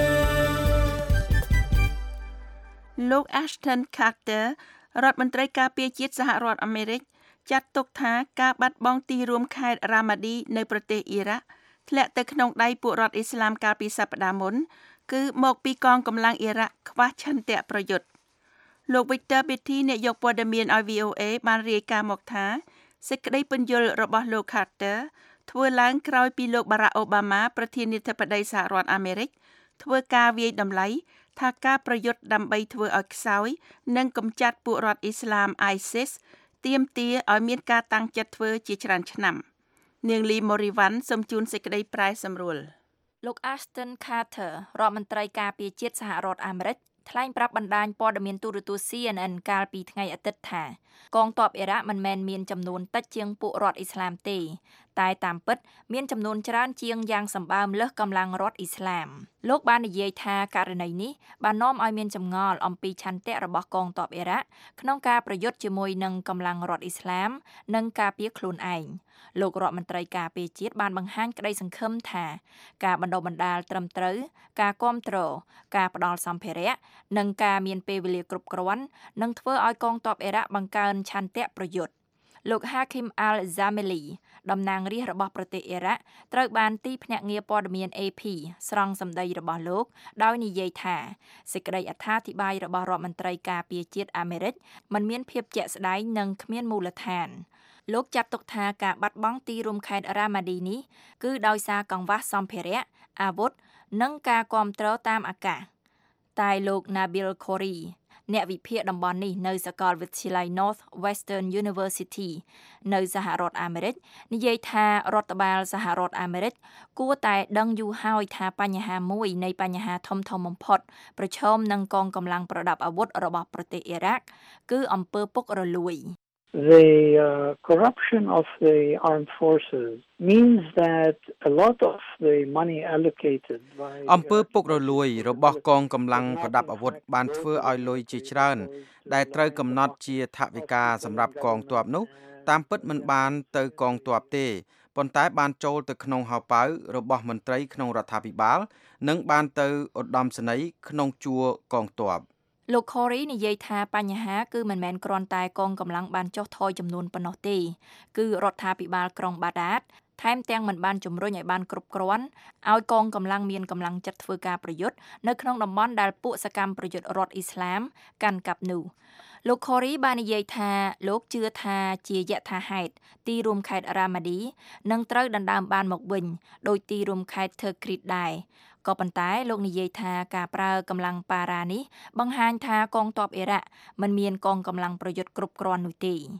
លោក Ashton Carter រដ្ឋមន្ត្រីការពារជាតិសហរដ្ឋអាមេរិកចាត់ទុកថាការបាត់បង់ទីរួមខេត្តរ៉ាម៉ាឌីនៅប្រទេសអ៊ីរ៉ាក់ធ្លាក់ទៅក្នុងដៃពួករដ្ឋអ៊ីស្លាមកាលពីសប្តាហ៍មុនគឺមកពីកងកម្លាំងអ៊ីរ៉ាក់ខ្វះឆន្ទៈប្រយុទ្ធលោក Victor Beatty អ្នកយកព័ត៌មានឲ្យ VOA បានរាយការណ៍មកថាសេចក្តីពន្យល់របស់លោក Carter ធ្វើឡើងក្រោយពីលោក Barack Obama ប្រធានាធិបតីសហរដ្ឋអាមេរិកធ្វើការវាយតម្លៃថាការប្រយុទ្ធដើម្បីធ្វើឲ្យខ្សោយនិងកម្ចាត់ពួករដ្ឋអ៊ីស្លាម ISIS ទាមទារឲ្យមានការតាំងចិត្តធ្វើជាច្រើនឆ្នាំនាង Lee Morivan សូមជូនសេចក្តីប្រែសម្រួលលោក Ashton Carter រដ្ឋមន្ត្រីការពារជាតិសហរដ្ឋអាមេរិកថ្លែងប្រាប់បណ្ដាញព័ត៌មានទូរទស្សន៍ CNN កាលពីថ្ងៃអាទិត្យថាកងទ័ពអ៊ីរ៉ាក់មិនមែនមានចំនួនតិចជាងពួករដ្ឋអ៊ីស្លាមទេតែតាមពិតមានចំនួនច្រើនជាងយ៉ាងសម្បើមលើសកម្លាំងរដ្ឋអ៊ីស្លាមលោកបាននិយាយថាករណីនេះបាននាំឲ្យមានចម្ងល់អំពីឆន្ទៈរបស់កងទ័ពអ៊ីរ៉ាក់ក្នុងការប្រយុទ្ធជាមួយនឹងកម្លាំងរដ្ឋអ៊ីស្លាមនិងការពារខ្លួនឯងលោករដ្ឋមន្ត្រីការពារជាតិបានបង្ហាញក្តីសង្ឃឹមថាការបណ្ដុះបណ្ដាលត្រឹមត្រូវការគ្រប់គ្រងការផ្ដល់សម្ភារៈនិងការមានពេលវេលាគ្រប់គ្រាន់នឹងធ្វើឲ្យកងទ័ពអ៊ីរ៉ាក់បង្កើនឆន្ទៈប្រយុទ្ធលោក Hakim Al-Zameli តំណាងរាស្ត្ររបស់ប្រទេសអ៊ីរ៉ាក់ត្រូវបានទីភ្នាក់ងារព័ត៌មាន AP ស្រង់សម្ដីរបស់លោកដោយនិយាយថាសេចក្តីអត្ថាធិប្បាយរបស់រដ្ឋមន្ត្រីការពារជាតិអាមេរិកមិនមានភាពជាក់ស្ដែងនិងគ្មានមូលដ្ឋានលោកចាត់ទុកថាការបាត់បង់ទីរួមខេត្តរ៉ាម៉ាឌីនេះគឺដោយសារកង្វះសម្ភារៈអាវុធនិងការគ្រប់គ្រងតាមអាកាសតែលោក Nabil Khoury អ្នកវិភាគតំបន់នេះនៅសាកលវិទ្យាល័យ Northwestern University នៅសហរដ្ឋអាមេរិកនិយាយថារដ្ឋបាលសហរដ្ឋអាមេរិកគួរតែដឹងយូរហើយថាបញ្ហាមួយនៃបញ្ហាធំបំផុតប្រឈមនឹងកងកម្លាំងប្រដាប់អាវុធរបស់ប្រទេសអ៊ីរ៉ាក់គឺអំពើពុករលួយ The corruption of the armed forces means that a lot of the money allocated by អំពើពុករលួយរបស់កងកម្លាំងប្រដាប់អាវុធបានធ្វើឲ្យលុយជាច្រើនដែលត្រូវកំណត់ជាថវិកាសម្រាប់កងទ័ពនោះតាមពិតមិនបានទៅកងទ័ពទេប៉ុន្តែបានចូលទៅក្នុងហោប៉ៅរបស់មន្ត្រីក្នុងរដ្ឋាភិបាលនិងបានទៅឧត្តមសេនីយ៍ក្នុងជួរកងទ័ពលោក Khoury និយាយថាបញ្ហាគឺមិនមែនគ្រាន់តែកងកម្លាំងបានចុះថយចំនួនប៉ុណ្ណោះទេគឺរដ្ឋាភិបាលក្រុងបាដាតថែមទាំងមិនបានជំរុញឲ្យបានគ្រប់គ្រាន់ឲ្យកងកម្លាំងមានកម្លាំងចិត្តធ្វើការប្រយុទ្ធនៅក្នុងតំបន់ដែលពួកសកម្មប្រយុទ្ធរដ្ឋអ៊ីស្លាមកាន់កាប់នោះលោក Khoury បាននិយាយថាលោកជឿថាជាយថាហេតុទីរួមខេត្តរ៉ាម៉ាឌីនឹងត្រូវដណ្ដើមបានមកវិញដោយទីរួមខេត្ត Tikrit ដែរក៏ប៉ុន្តែលោកនិយាយថាការប្រើកម្លាំងប៉ារ៉ានេះបង្ហាញថាកងទ័ពអ៊ីរ៉ាក់មិនមានកងកម្លាំងប្រយុទ្ធគ្រប់គ្រាន់នោះទេ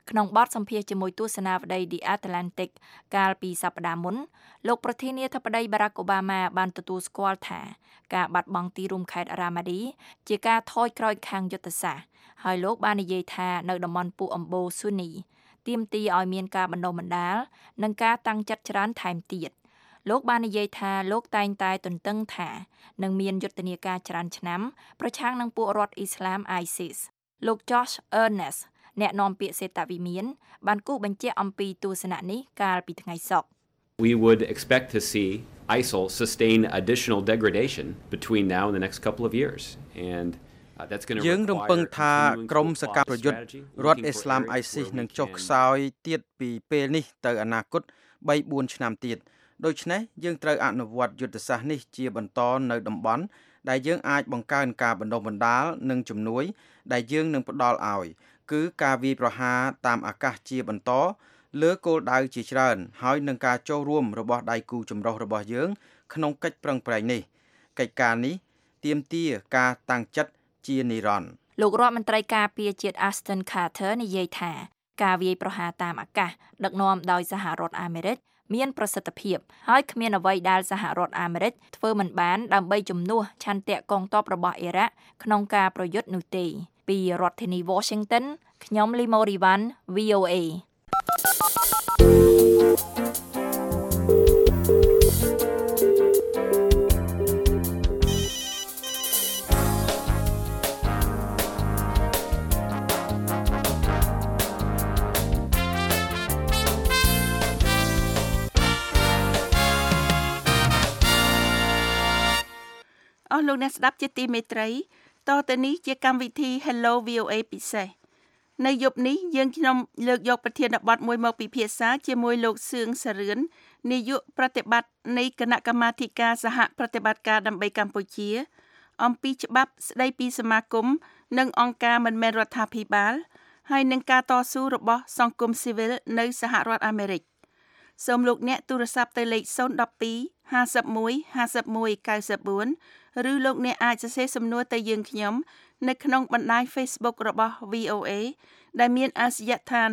ក្នុងបទសម្ភាសន៍ជាមួយទស្សនាវដ្តី The Atlantic កាលពីសប្តាហ៍មុនលោកប្រធានាធិបតី Barack Obama បានទទួលស្គាល់ថាការបាត់បង់ទីរួមខេត្ត Ramadi ជាការថយក្រោយខាងយុទ្ធសាស្ត្រហើយលោកបាននិយាយថានៅតំបន់ពួកអំបូរ Sunni ទាមទារឲ្យមានការបណ្ដុះបណ្ដាលនិងការតាំងចិត្តច្រើនថែមទៀតលោកបាននិយាយថាលោកតែងតែទន្ទឹងថានឹងមានយុទ្ធនាការច្រើនឆ្នាំប្រឆាំងនឹងពួករដ្ឋអ៊ីស្លាម ISIS លោក Josh Earnest អ្នកនាំពាក្យសេតវិមានបានគូបញ្ជាក់អំពីទស្សនៈនេះកាលពីថ្ងៃសុក្រ We would expect to see ISIL sustain additional degradation between now and the next couple of years and that's going to យើងរំពឹងថាក្រមសកម្មប្រយុទ្ធរដ្ឋអ៊ីស្លាម ISIS នឹងចុះខ្សោយទៀតពីពេលនេះទៅអនាគត 3-4 ឆ្នាំទៀតដូច្នេះយើងត្រូវអនុវត្តយុទ្ធសាស្ត្រនេះជាបន្តនៅតំបន់ដែលយើងអាចបង្កើនការបណ្ដុះបណ្ដាលនិងជំនួយដែលយើងនឹងផ្ដល់ឲ្យគឺការវាយប្រហារតាមអាកាសជាបន្តលើគោលដៅជាច្រើនហើយនឹងការចូលរួមរបស់ដៃគូចម្រុះរបស់យើងក្នុងកិច្ចប្រឹងប្រែងនេះកិច្ចការនេះទាមទារការតាំងចិត្តជានិរន្តរ៍លោករដ្ឋមន្ត្រីការពារជាតិ Ashton Carter និយាយថាការវាយប្រហារតាមអាកាសដឹកនាំដោយសហរដ្ឋអាមេរិកមានប្រសិទ្ធភាពហើយគ្មានអ្វីដែលសហរដ្ឋអាមេរិកធ្វើមិនបានដើម្បីជំនួសឆន្ទៈកងទ័ពរបស់អ៊ីរ៉ាក់ក្នុងការប្រយុទ្ធនោះទេពីរដ្ឋធានី Washington ខ្ញុំលីម៉ូរីវ៉ាន់ VOA លោកអ្នកស្ដាប់ជាទីមេត្រីតទៅនេះជាកម្មវិធី Hello VOA ពិសេសនៅយប់នេះយើងខ្ញុំលើកយកប្រធានបទមួយមកពិភាក្សាជាមួយលោកសឿងសរឿននាយកប្រតិបត្តិនៃគណៈកម្មាធិការសហប្រតិបត្តិការដើម្បីកម្ពុជាអំពីច្បាប់ស្ដីពីសមាគមនិងអង្គការមិនមែនរដ្ឋាភិបាលហើយនឹងការតស៊ូរបស់សង្គមស៊ីវិលនៅសហរដ្ឋអាមេរិកសូមលោកអ្នកទូរស័ព្ទទៅលេខ012 51 51 94ឬលោកអ្នកអាចសរសេរសំណួរទៅយើងខ្ញុំនៅក្នុងបណ្ដាញ Facebook របស់ VOA ដែលមានអាសយដ្ឋាន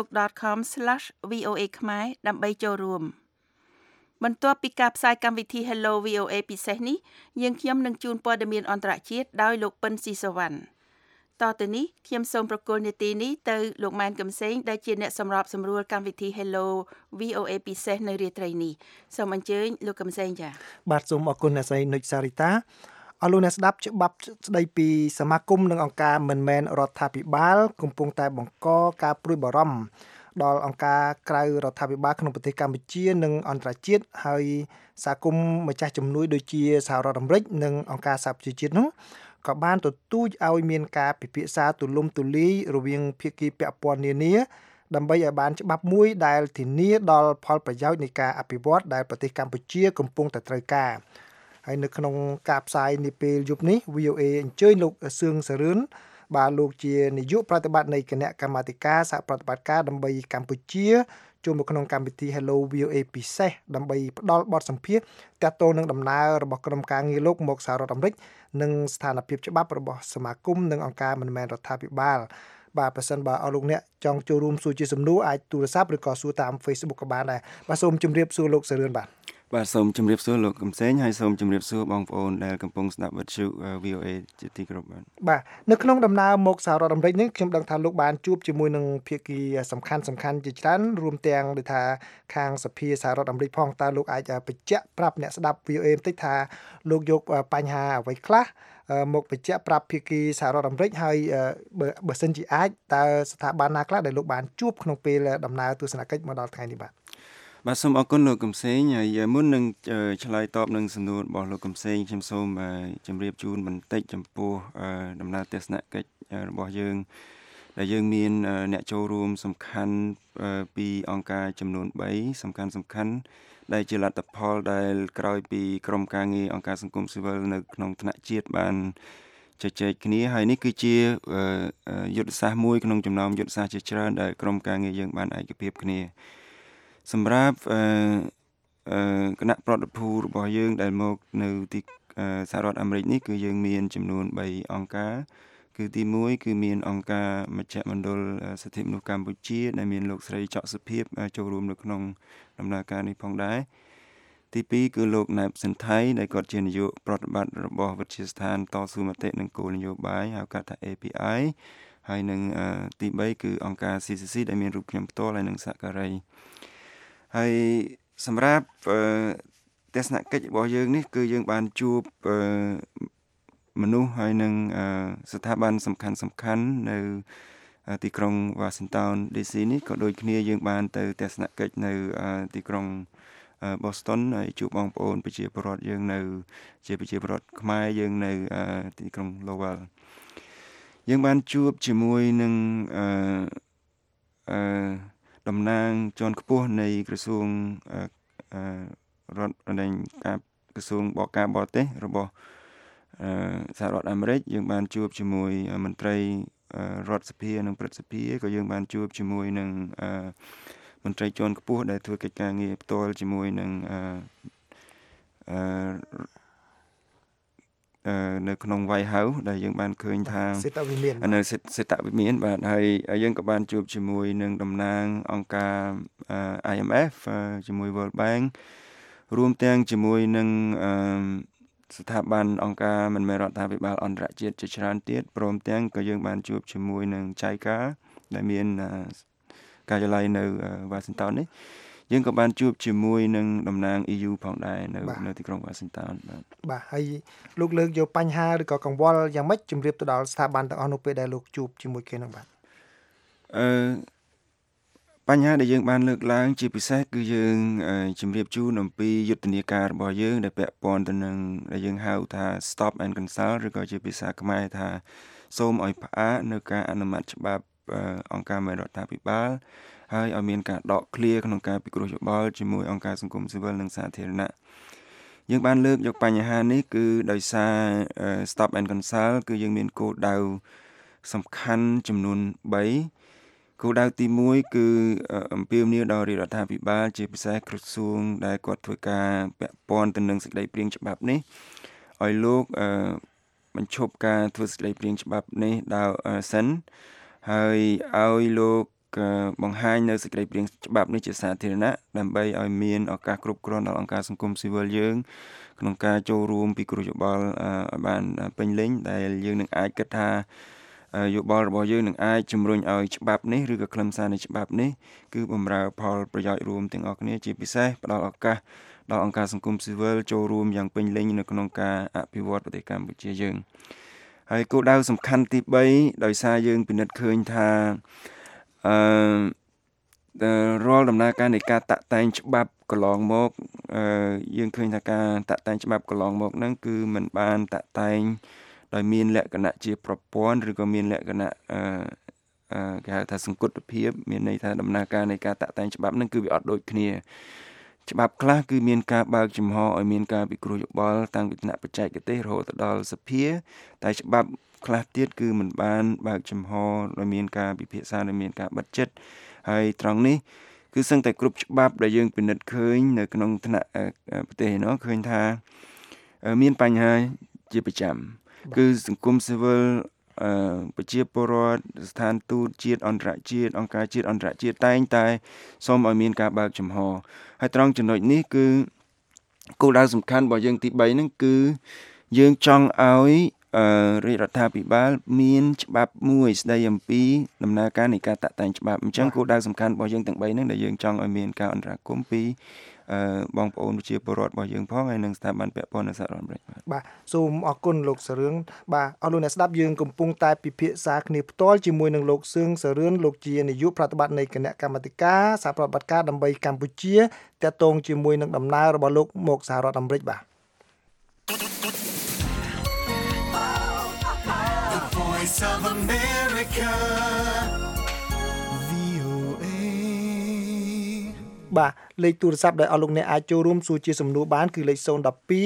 facebook.com/VOA ខ្មែរដើម្បីចូលរួមបន្ទាប់ពីការផ្សាយកម្មវិធី Hello VOA ពិសេសនេះយើងខ្ញុំនឹងជូនព័ត៌មានអន្តរជាតិដោយលោកពិនស៊ីសវណ្ណតទៅនេះខ្ញុំសូមប្រគល់នាទីនេះទៅលោកម៉ែនកំសែងដែលជាអ្នកសម្របសម្រួលកម្មវិធី Hello VOA ពិសេសនៅរាត្រីនេះសូមអញ្ជើញលោកកំសែងចា៎បាទសូមអរគុណអ្នកស្រីនុចសារីតាអរលោកអ្នកស្ដាប់ច្បាប់ស្ដីពីសមាគមនិងអង្គការមិនមែនរដ្ឋាភិបាលកំពុងតែបង្កការព្រួយបារម្ភដល់អង្គការក្រៅរដ្ឋាភិបាលក្នុងប្រទេសកម្ពុជានិងអន្តរជាតិហើយសហគមន៍ម្ចាស់ជំនួយដូចជាសហរដ្ឋអាមេរិកនិងអង្គការសហប្រជាជាតិនោះក៏បានទទូចឲ្យមានការពិភាក្សាទូលំទូលាយរវាងភាគីពាក់ព័ន្ធនានាដើម្បីឲ្យបានច្បាប់មួយដែលធានាដល់ផលប្រយោជន៍នៃការអភិវឌ្ឍដែលប្រទេសកម្ពុជាកំពុងតែត្រូវការហើយនៅក្នុងការផ្សាយនាពេលយប់នេះ VOA អញ្ជើញលោកសឿងសរឿនបាទលោកជានាយកប្រតិបត្តិនៃគណៈកម្មាធិការសហប្រតិបត្តិការដើម្បីកម្ពុជាចូលមកក្នុងកម្មវិធី Hello VOA ពិសេសដើម្បីផ្ដល់បទសម្ភាសន៍ទាក់ទងនឹងដំណើររបស់ក្រុមការងារលោកមកសហរដ្ឋអាមេរិកនិងស្ថានភាពច្បាប់របស់សមាគមនិងអង្គការមិនមែនរដ្ឋាភិបាលបាទប្រសិនបើអរលោកអ្នកចង់ចូលរួមសួរជាសំណួរអាចទូរស័ព្ទឬក៏សួរតាម Facebook ក៏បានដែរបាទសូមជម្រាបសួរលោកសរឿនបាទសូមជម្រាបសួរលោកកំសែងហើយសូមជម្រាបសួរបងប្អូនដែលកំពុងស្ដាប់វិទ្យុ VOA ជាទីគោរពបាទនៅក្នុងដំណើរមកសហរដ្ឋអាមេរិកនេះខ្ញុំដឹងថាលោកបានជួបជាមួយនឹងភាគីសំខាន់ជាច្រើនរួមទាំងដូចថាខាងសភាសហរដ្ឋអាមេរិកផងតើលោកអាចបញ្ជាក់ប្រាប់អ្នកស្ដាប់ VOA បន្តិចថាលោកយកបញ្ហាអ្វីខ្លះមកបញ្ជាក់ប្រាប់ភាគីសហរដ្ឋអាមេរិកហើយបើសិនជាអាចតើស្ថាប័នណាខ្លះដែលលោកបានជួបក្នុងពេលដំណើរទស្សនកិច្ចមកដល់ថ្ងៃនេះបាទសូមអរគុណលោកកំសែងហើយមុននឹងឆ្លើយតបនឹងសំណួររបស់លោកកំសែងខ្ញុំសូមជម្រាបជូនបន្តិចចំពោះដំណើរទស្សនកិច្ចរបស់យើងដែលយើងមានអ្នកចូលរួមសំខាន់ពីអង្គការចំនួន3សំខាន់ដែលជាលទ្ធផលដែលក្រោយពីក្រុមការងារអង្គការសង្គមស៊ីវិលនៅក្នុងថ្នាក់ជាតិបានជជែកគ្នាហើយនេះគឺជាយុទ្ធសាស្ត្រមួយក្នុងចំណោមយុទ្ធសាស្ត្រជាច្រើនដែលក្រុមការងារយើងបានឯកភាពគ្នាសម្រាប់គណៈប្រតិភូរបស់យើងដែលមកនៅទីសហរដ្ឋអាមេរិកនេះគឺយើងមានចំនួន3អង្គការគឺទី1គឺមានអង្គការមជ្ឈមណ្ឌលសិទ្ធិមនុស្សកម្ពុជាដែលមានលោកស្រីច័កសុភាពចូលរួមនៅក្នុងដំណើរការនេះផងដែរទី2គឺលោកណែបសិនថៃដែលគាត់ជានាយកប្រតិបត្តិរបស់វិទ្យាស្ថានតស៊ូមតិនិងគោលនយោបាយហៅកាត់ថា API ហើយនឹងទី3គឺអង្គការ CCC ដែលមានរូបខ្ញុំផ្ទាល់ហើយនឹងសហការីហើយសម្រាប់ទស្សនកិច្ចរបស់យើងនេះគឺយើងបានជួបមនុស្សហើយនឹងស្ថាប័នសំខាន់នៅទីក្រុង Washington DC នេះក៏ដូចគ្នាយើងបានទៅទស្សនកិច្ចនៅទីក្រុងBoston ហើយជួបបងប្អូនប្រជាពលរដ្ឋយើងនៅជាប្រជាពលរដ្ឋខ្មែរយើងនៅទីក្រុង Lowell យើងបានជួបជាមួយនឹងតំណាងជាន់ខ្ពស់នៃក្រសួងរដ្ឋនៃការក្រសួងការបរទេសរបស់សហរដ្ឋអាមេរិកយើងបានជួបជាមួយមន្ត្រីរដ្ឋសភានិងព្រឹទ្ធសភាក៏យើងបានជួបជាមួយនឹងមន្ត្រីជាន់ខ្ពស់ដែលធ្វើកិច្ចការងារផ្ទាល់ជាមួយនឹងនៅក្នុង White House ដែលយើងបានឃើញថាសេតវិមានបាទហើយយើងក៏បានជួបជាមួយនឹងតំណាងអង្គការ IMF ជាមួយ World Bank រួមទាំងជាមួយនឹងស្ថាប័នអង្គការមិនមែនរដ្ឋាភិបាលអន្តរជាតិជាច្រើនទៀតព្រមទាំងក៏យើងបានជួបជាមួយនឹង JICA ដែលមានការិយាល័យនៅ Washington នេះយើងក៏បានជួបជាមួយនឹងតំណាង EU ផងដែរនៅទីក្រុង Washington បាទហើយលោកលើកយកបញ្ហាឬក៏កង្វល់យ៉ាងម៉េចជម្រាបទៅដល់ស្ថាប័នទាំងអស់នោះពេលដែលលោកជួបជាមួយគេនោះបាទបញ្ហាដែលយើងបានលើកឡើងជាពិសេសគឺយើងជម្រាបជូនអំពីយុទ្ធនាការរបស់យើងដែលពាក់ព័ន្ធទៅនឹងដែលយើងហៅថា Stop and Consult ឬក៏ជាភាសាខ្មែរថាសូមឲ្យផ្អាកនៅការអនុម័តច្បាប់អង្គការមិនរដ្ឋាភិបាលហើយឲ្យមានការដកឃ្លាក្នុងការពិគ្រោះយោបល់ជាមួយអង្គការសង្គមស៊ីវិលនិងសាធារណៈយើងបានលើកយកបញ្ហានេះគឺដោយសារ Stop and Consult គឺយើងមានគោលដៅសំខាន់ចំនួន3គោលដៅទី1គឺអំពាវនាវដល់រដ្ឋាភិបាលជាពិសេសក្រសួងដែលគាត់ធ្វើការពាក់ព័ន្ធទៅនឹងសេចក្តីព្រាងច្បាប់នេះឲ្យលោកបញ្ឈប់ការធ្វើសេចក្តីព្រាងច្បាប់នេះដល់សិនហើយឲ្យលោកបង្ហាញនៅសេចក្តីព្រាងច្បាប់នេះជាសាធារណៈដើម្បីឲ្យមានឱកាសគ្រប់គ្រាន់ដល់អង្គការសង្គមស៊ីវិលយើងក្នុងការចូលរួមពិគ្រោះយោបល់ឲ្យបានពេញលេញដែលយើងនឹងអាចគិតថាយោបល់របស់យើងនឹងអាចជំរុញឲ្យច្បាប់នេះឬក៏ខ្លឹមសារនៃច្បាប់នេះគឺបម្រើផលប្រយោជន៍រួមទាំងអស់គ្នាជាពិសេសផ្ដល់ឱកាសដល់អង្គការសង្គមស៊ីវិលចូលរួមយ៉ាងពេញលេញនៅក្នុងការអភិវឌ្ឍប្រទេសកម្ពុជាយើងហើយគោលដៅសំខាន់ទី3ដោយសារយើងពិនិត្យឃើញថារាល់ដំណើរការនៃការតាក់តែងច្បាប់កន្លងមកយើងឃើញថាការតាក់តែងច្បាប់កន្លងមកហ្នឹងគឺមិនបានតាក់តែងដោយមានលក្ខណៈជាប្រព័ន្ធឬក៏មានលក្ខណៈគេហៅថាសង្កត់ភាពមានន័យថាដំណើរការនៃការតាក់តែងច្បាប់ហ្នឹងគឺវាអត់ដូចគ្នាច្បាប់ខ្លះគឺមានការបើកចំហឲ្យមានការពិគ្រោះយោបល់តាំងពីថ្នាក់បច្ចេកទេសរហូតដល់សភាតែច្បាប់ខ្លះទៀតគឺមិនបានបើកចំហឲ្យមានការពិភាក្សានិងមានការបិទចិត្តហើយត្រង់នេះគឺសឹងតែគ្រប់ច្បាប់ដែលយើងពិនិត្យឃើញនៅក្នុងថ្នាក់ប្រទេសនោះឃើញថាមានបញ្ហាជាប្រចាំគឺសង្គមស៊ីវិលប្រជាពលរដ្ឋស្ថានទូតជាតិអន្តរជាតិអង្គការជាតិអន្តរជាតិតែងតែសូមឲ្យមានការបើកចំហហើយត្រង់ចំណុចនេះគឺគោលដៅសំខាន់របស់យើងទី3ហ្នឹងគឺយើងចង់ឲ្យរាជរដ្ឋាភិបាលមានច្បាប់មួយស្ដីអំពីដំណើរការនៃការតាក់តែងច្បាប់អញ្ចឹងគោលដៅសំខាន់របស់យើងទាំង3ហ្នឹងដែលយើងចង់ឲ្យមានការអន្តរាគមន៍ពីបងប្អូនប្រជាពលរដ្ឋរបស់យើងផងហើយនឹងស្ថាប័នពាក់ព័ន្ធនៅសហរដ្ឋអាមេរិកបាទសូមអរគុណលោកសរឿងបាទអស់លោកអ្នកស្ដាប់យើងកំពុងតែពិភាក្សាគ្នាផ្ទាល់ជាមួយនឹងលោកសឿងសរឿនលោកជានាយកប្រតិបត្តិនៃគណៈកម្មាធិការសហប្រតិបត្តិការដើម្បីកម្ពុជាតាក់ទងជាមួយនឹងដំណើររបស់លោកមកសហរដ្ឋអាមេរិកបាទ of America VOA បាទលេខទូរស័ព្ទដែលអស់លោកអ្នកអាចចូលរួមសួរជាសំណួរបានគឺលេខ012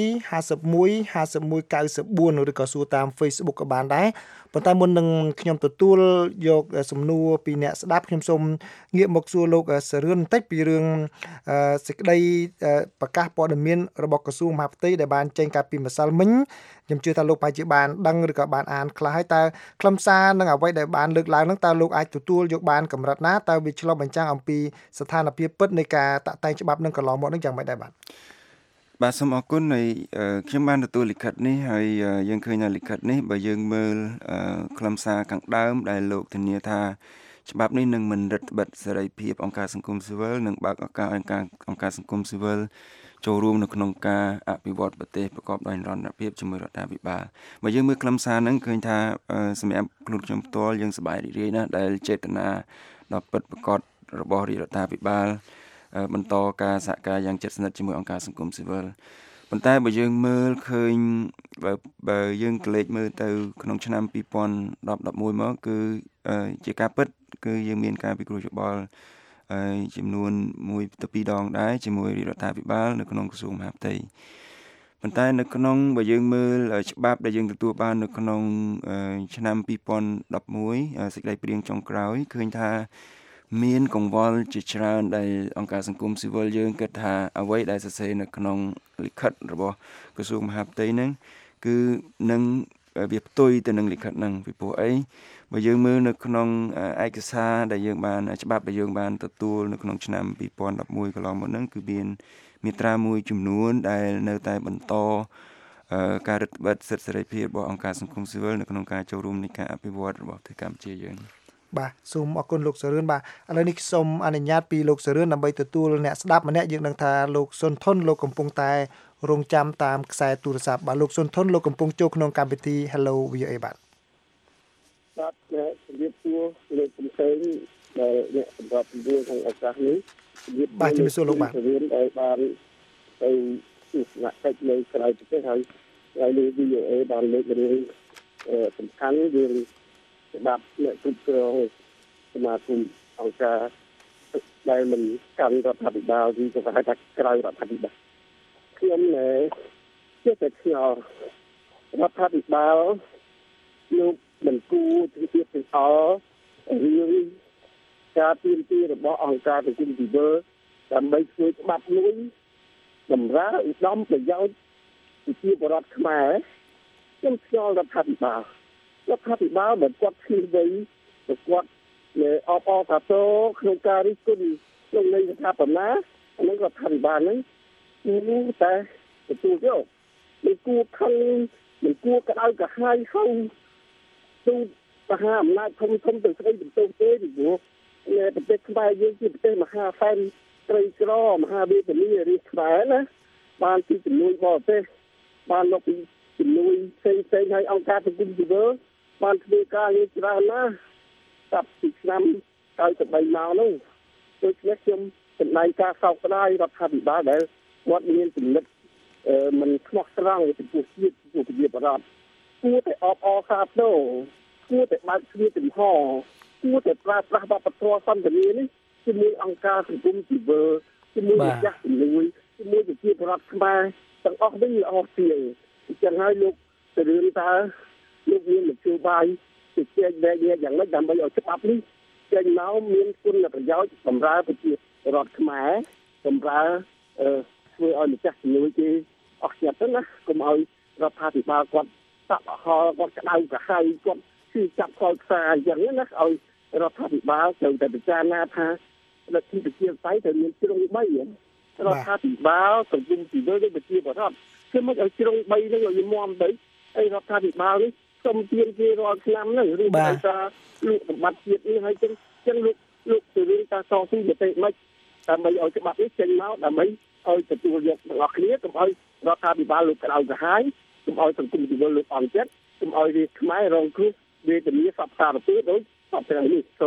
51 51 94 ឬក៏សួរតាម Facebook ក៏បានដែរប៉ុន្តែមុននឹងខ្ញុំទទួលយកសំណួរពីអ្នកស្ដាប់ខ្ញុំសូមងាកមកសួរលោកសរឿនបន្តិចពីរឿងសេចក្តីប្រកាសព័ត៌មានរបស់ក្រសួងមហាផ្ទៃដែលបានចេញកាលពីម្សិលមិញខ្ញុំជឿថាលោកប្រហែលជាបានដឹងឬក៏បានអានខ្លះហើយតើខ្លឹមសារនិងអ្វីដែលបានលើកឡើងហ្នឹងតើលោកអាចទទួលយកបានកម្រិតណាតើវាឆ្លុះបញ្ចាំងអំពីស្ថានភាពពិតនៃការតាក់តែងច្បាប់នឹងកន្លងមកនឹងយ៉ាងម៉េចដែរបាទសូមអរគុណហើយខ្ញុំបានទទួលលិខិតនេះហើយយើងឃើញនៅលិខិតនេះបើយើងមើលខ្លឹមសារខាងដើមដែលលោកធានាថាច្បាប់នេះនឹងមិនរឹតបន្តឹងសេរីភាពអង្គការសង្គមស៊ីវិលនិងបើកឱកាសឲ្យអង្គការសង្គមស៊ីវិលចូលរួមនៅក្នុងការអភិវឌ្ឍប្រទេសប្រកបដោយនិរន្តរភាពជាមួយរដ្ឋាភិបាលបើយើងមើលខ្លឹមសារហ្នឹងឃើញថាសម្រាប់ខ្លួនខ្ញុំផ្ទាល់យើងសប្បាយរីករាយណាស់ដែលចេតនាដ៏ពិតប្រាកដរបស់រដ្ឋាភិបាលបន្តការសហការយ៉ាងជិតស្និទ្ធជាមួយអង្គការសង្គមស៊ីវិលប៉ុន្តែបើយើងមើលឃើញបើយើងក្លែកមើលទៅក្នុងឆ្នាំ2011មកគឺជាការពិតគឺយើងមានការពិគ្រោះយោបល់ចំនួន1ទៅ2ដងដែរជាមួយរដ្ឋាភិបាលនៅក្នុងក្រសួងមហាផ្ទៃប៉ុន្តែនៅក្នុងបើយើងមើលច្បាប់ដែលយើងទទួលបាននៅក្នុងឆ្នាំ2011សេចក្តីព្រាងចុងក្រោយឃើញថាមានកង្វល់ជាច្រើនដែលអង្គការសង្គមស៊ីវិលយើងគិតថាអ្វីដែលសរសេរនៅក្នុងលិខិតរបស់ក្រសួងមហាផ្ទៃហ្នឹងគឺនឹងវាផ្ទុយទៅនឹងលិខិតហ្នឹងពីព្រោះអីបើយើងមើលនៅក្នុងឯកសារដែលយើងបានច្បាប់ដែលយើងបានទទួលនៅក្នុងឆ្នាំ2011កន្លងមកហ្នឹងគឺមានមាត្រាមួយចំនួនដែលនៅតែបន្តការរឹតបន្តឹងសិទ្ធិសេរីភាពរបស់អង្គការសង្គមស៊ីវិលនៅក្នុងការចូលរួមនៃការអភិវឌ្ឍរបស់ប្រទេសកម្ពុជាយើងបាទសូមអរគុណលោកសរឿនបាទឥឡូវនេះសូមអនុញ្ញាតពីលោកសរឿនដើម្បីទទួលអ្នកស្ដាប់ម្នាក់យើងដឹងថាលោកសុនធនលោកកំពុងតែរងចាំតាមខ្សែទូរស័ព្ទបាទលោកសុនធនលោកកំពុងចូលក្នុងកម្មវិធី Hello VOA បាទជំរាបសួរលោកសំខេងដែលអ្នកសម្រាប់ជំនួយក្នុងឱកាសនេះបាទជំរាបសួរលោកបាទរៀនឲ្យបានទៅទស្សនកិច្ចនៅក្រៅប្រទេសហើយលើ VOA បានលើករឿងសំខាន់រឿងច្បាប់អ្នកគ្រប់គ្រងសមាគមអង្គការដែលមិនកាន់រដ្ឋាភិបាលឬក៏ហៅថាក្រៅរដ្ឋាភិបាលខ្ញុំជាតែខ្យល់រដ្ឋាភិបាលលោកមិនគួរជាពីអរឿងការទាមទាររបស់អង្គការសង្គមស៊ីវិលដើម្បីធ្វើច្បាប់មួយតម្រូវឧត្តមប្រយោជន៍ប្រជាពលរដ្ឋខ្មែរខ្ញុំខ្យល់រដ្ឋាភិបាលបើគាត់ឈ្លីវៃបើគាត់អបអថាតក្នុងការរិះគន់ក្នុងន័យថាប៉ុណ្ណាអានេះរដ្ឋាភិបាលហ្នឹងគឺតែទទួលយកមិនគួរខឹងមិនគួរក្តៅក្រហាយហៅទូមហាអំណាចធំទៅស្ដីបន្ទោសទេពីព្រោះប្រទេសខ្មែរយើងជាប្រទេសមហាហ្វែនក្រីក្រមហាវេទនីរាជខ្មែរណាបានពីជំនួយបរទេសបានមកពីជំនួយផ្សេងហើយអង្គការសង្គមស៊ីវិលបានធ្វើការងារច្រើនណាស់ចាប់ពីឆ្នាំ93មកនោះដូច្នេះខ្ញុំសម្ដែងការសោកស្ដាយរដ្ឋាភិបាលដែលគាត់មានគំនិតមិនស្មោះត្រង់ចំពោះជាតិចំពោះប្រជាពលរដ្ឋគួរតែអបអរសាទរគួរតែបើកទ្វារចំហគួរតែប្រើប្រាស់វប្បធម៌សន្តិនិកនេះជាមួយអង្គការសង្គមស៊ីវិលជាមួយម្ចាស់ជំនួយជាមួយប្រជាពលរដ្ឋខ្មែរទាំងអស់វិញល្អជាងអញ្ចឹងហើយលោកទៅរឿងតើលោកមានមធ្យោបាយជជែកវែកញែកយ៉ាងម៉េចដើម្បីឲ្យច្បាប់នេះចេញមកមានគុណប្រយោជន៍បម្រើប្រជាពលរដ្ឋខ្មែរបម្រើធ្វើឲ្យម្ចាស់ជំនួយគេអស់ចិត្តទៅណាកុំឲ្យរដ្ឋាភិបាលគាត់តាក់ហល់គាត់ក្តៅក្រហាយគាត់គឺចាប់ខលខ្សែអញ្ចឹងណាឲ្យរដ្ឋាភិបាលត្រូវតែពិចារណាថាលទ្ធិប្រជាធិបតេយ្យត្រូវមានជ្រុង3រដ្ឋាភិបាលសង្គមស៊ីវិលនិងប្រជាពលរដ្ឋគឺមិនឲ្យជ្រុង3នេះឲ្យមាំទៅហើយរដ្ឋាភិបាលនេះសុំទានគេរាល់ឆ្នាំហ្នឹងឬថាលោកសម្បត្តិជាតិនេះហើយចឹងលោកទៅរឿងការសងស៊ីប្រទេសមិនដើម្បីឲ្យច្បាប់នេះចេញមកដើម្បីឲ្យទទួលយកទាំងអស់គ្នាកុំឲ្យរដ្ឋាភិបាលលោកក្តៅក្រហាយកុំឲ្យសង្គមស៊ីវិលលោកអន់ចិត្តកុំឲ្យរាជខ្មែររងគ្រោះវេទនាសពសារទៅដូចសពថ្ងៃនេះសូម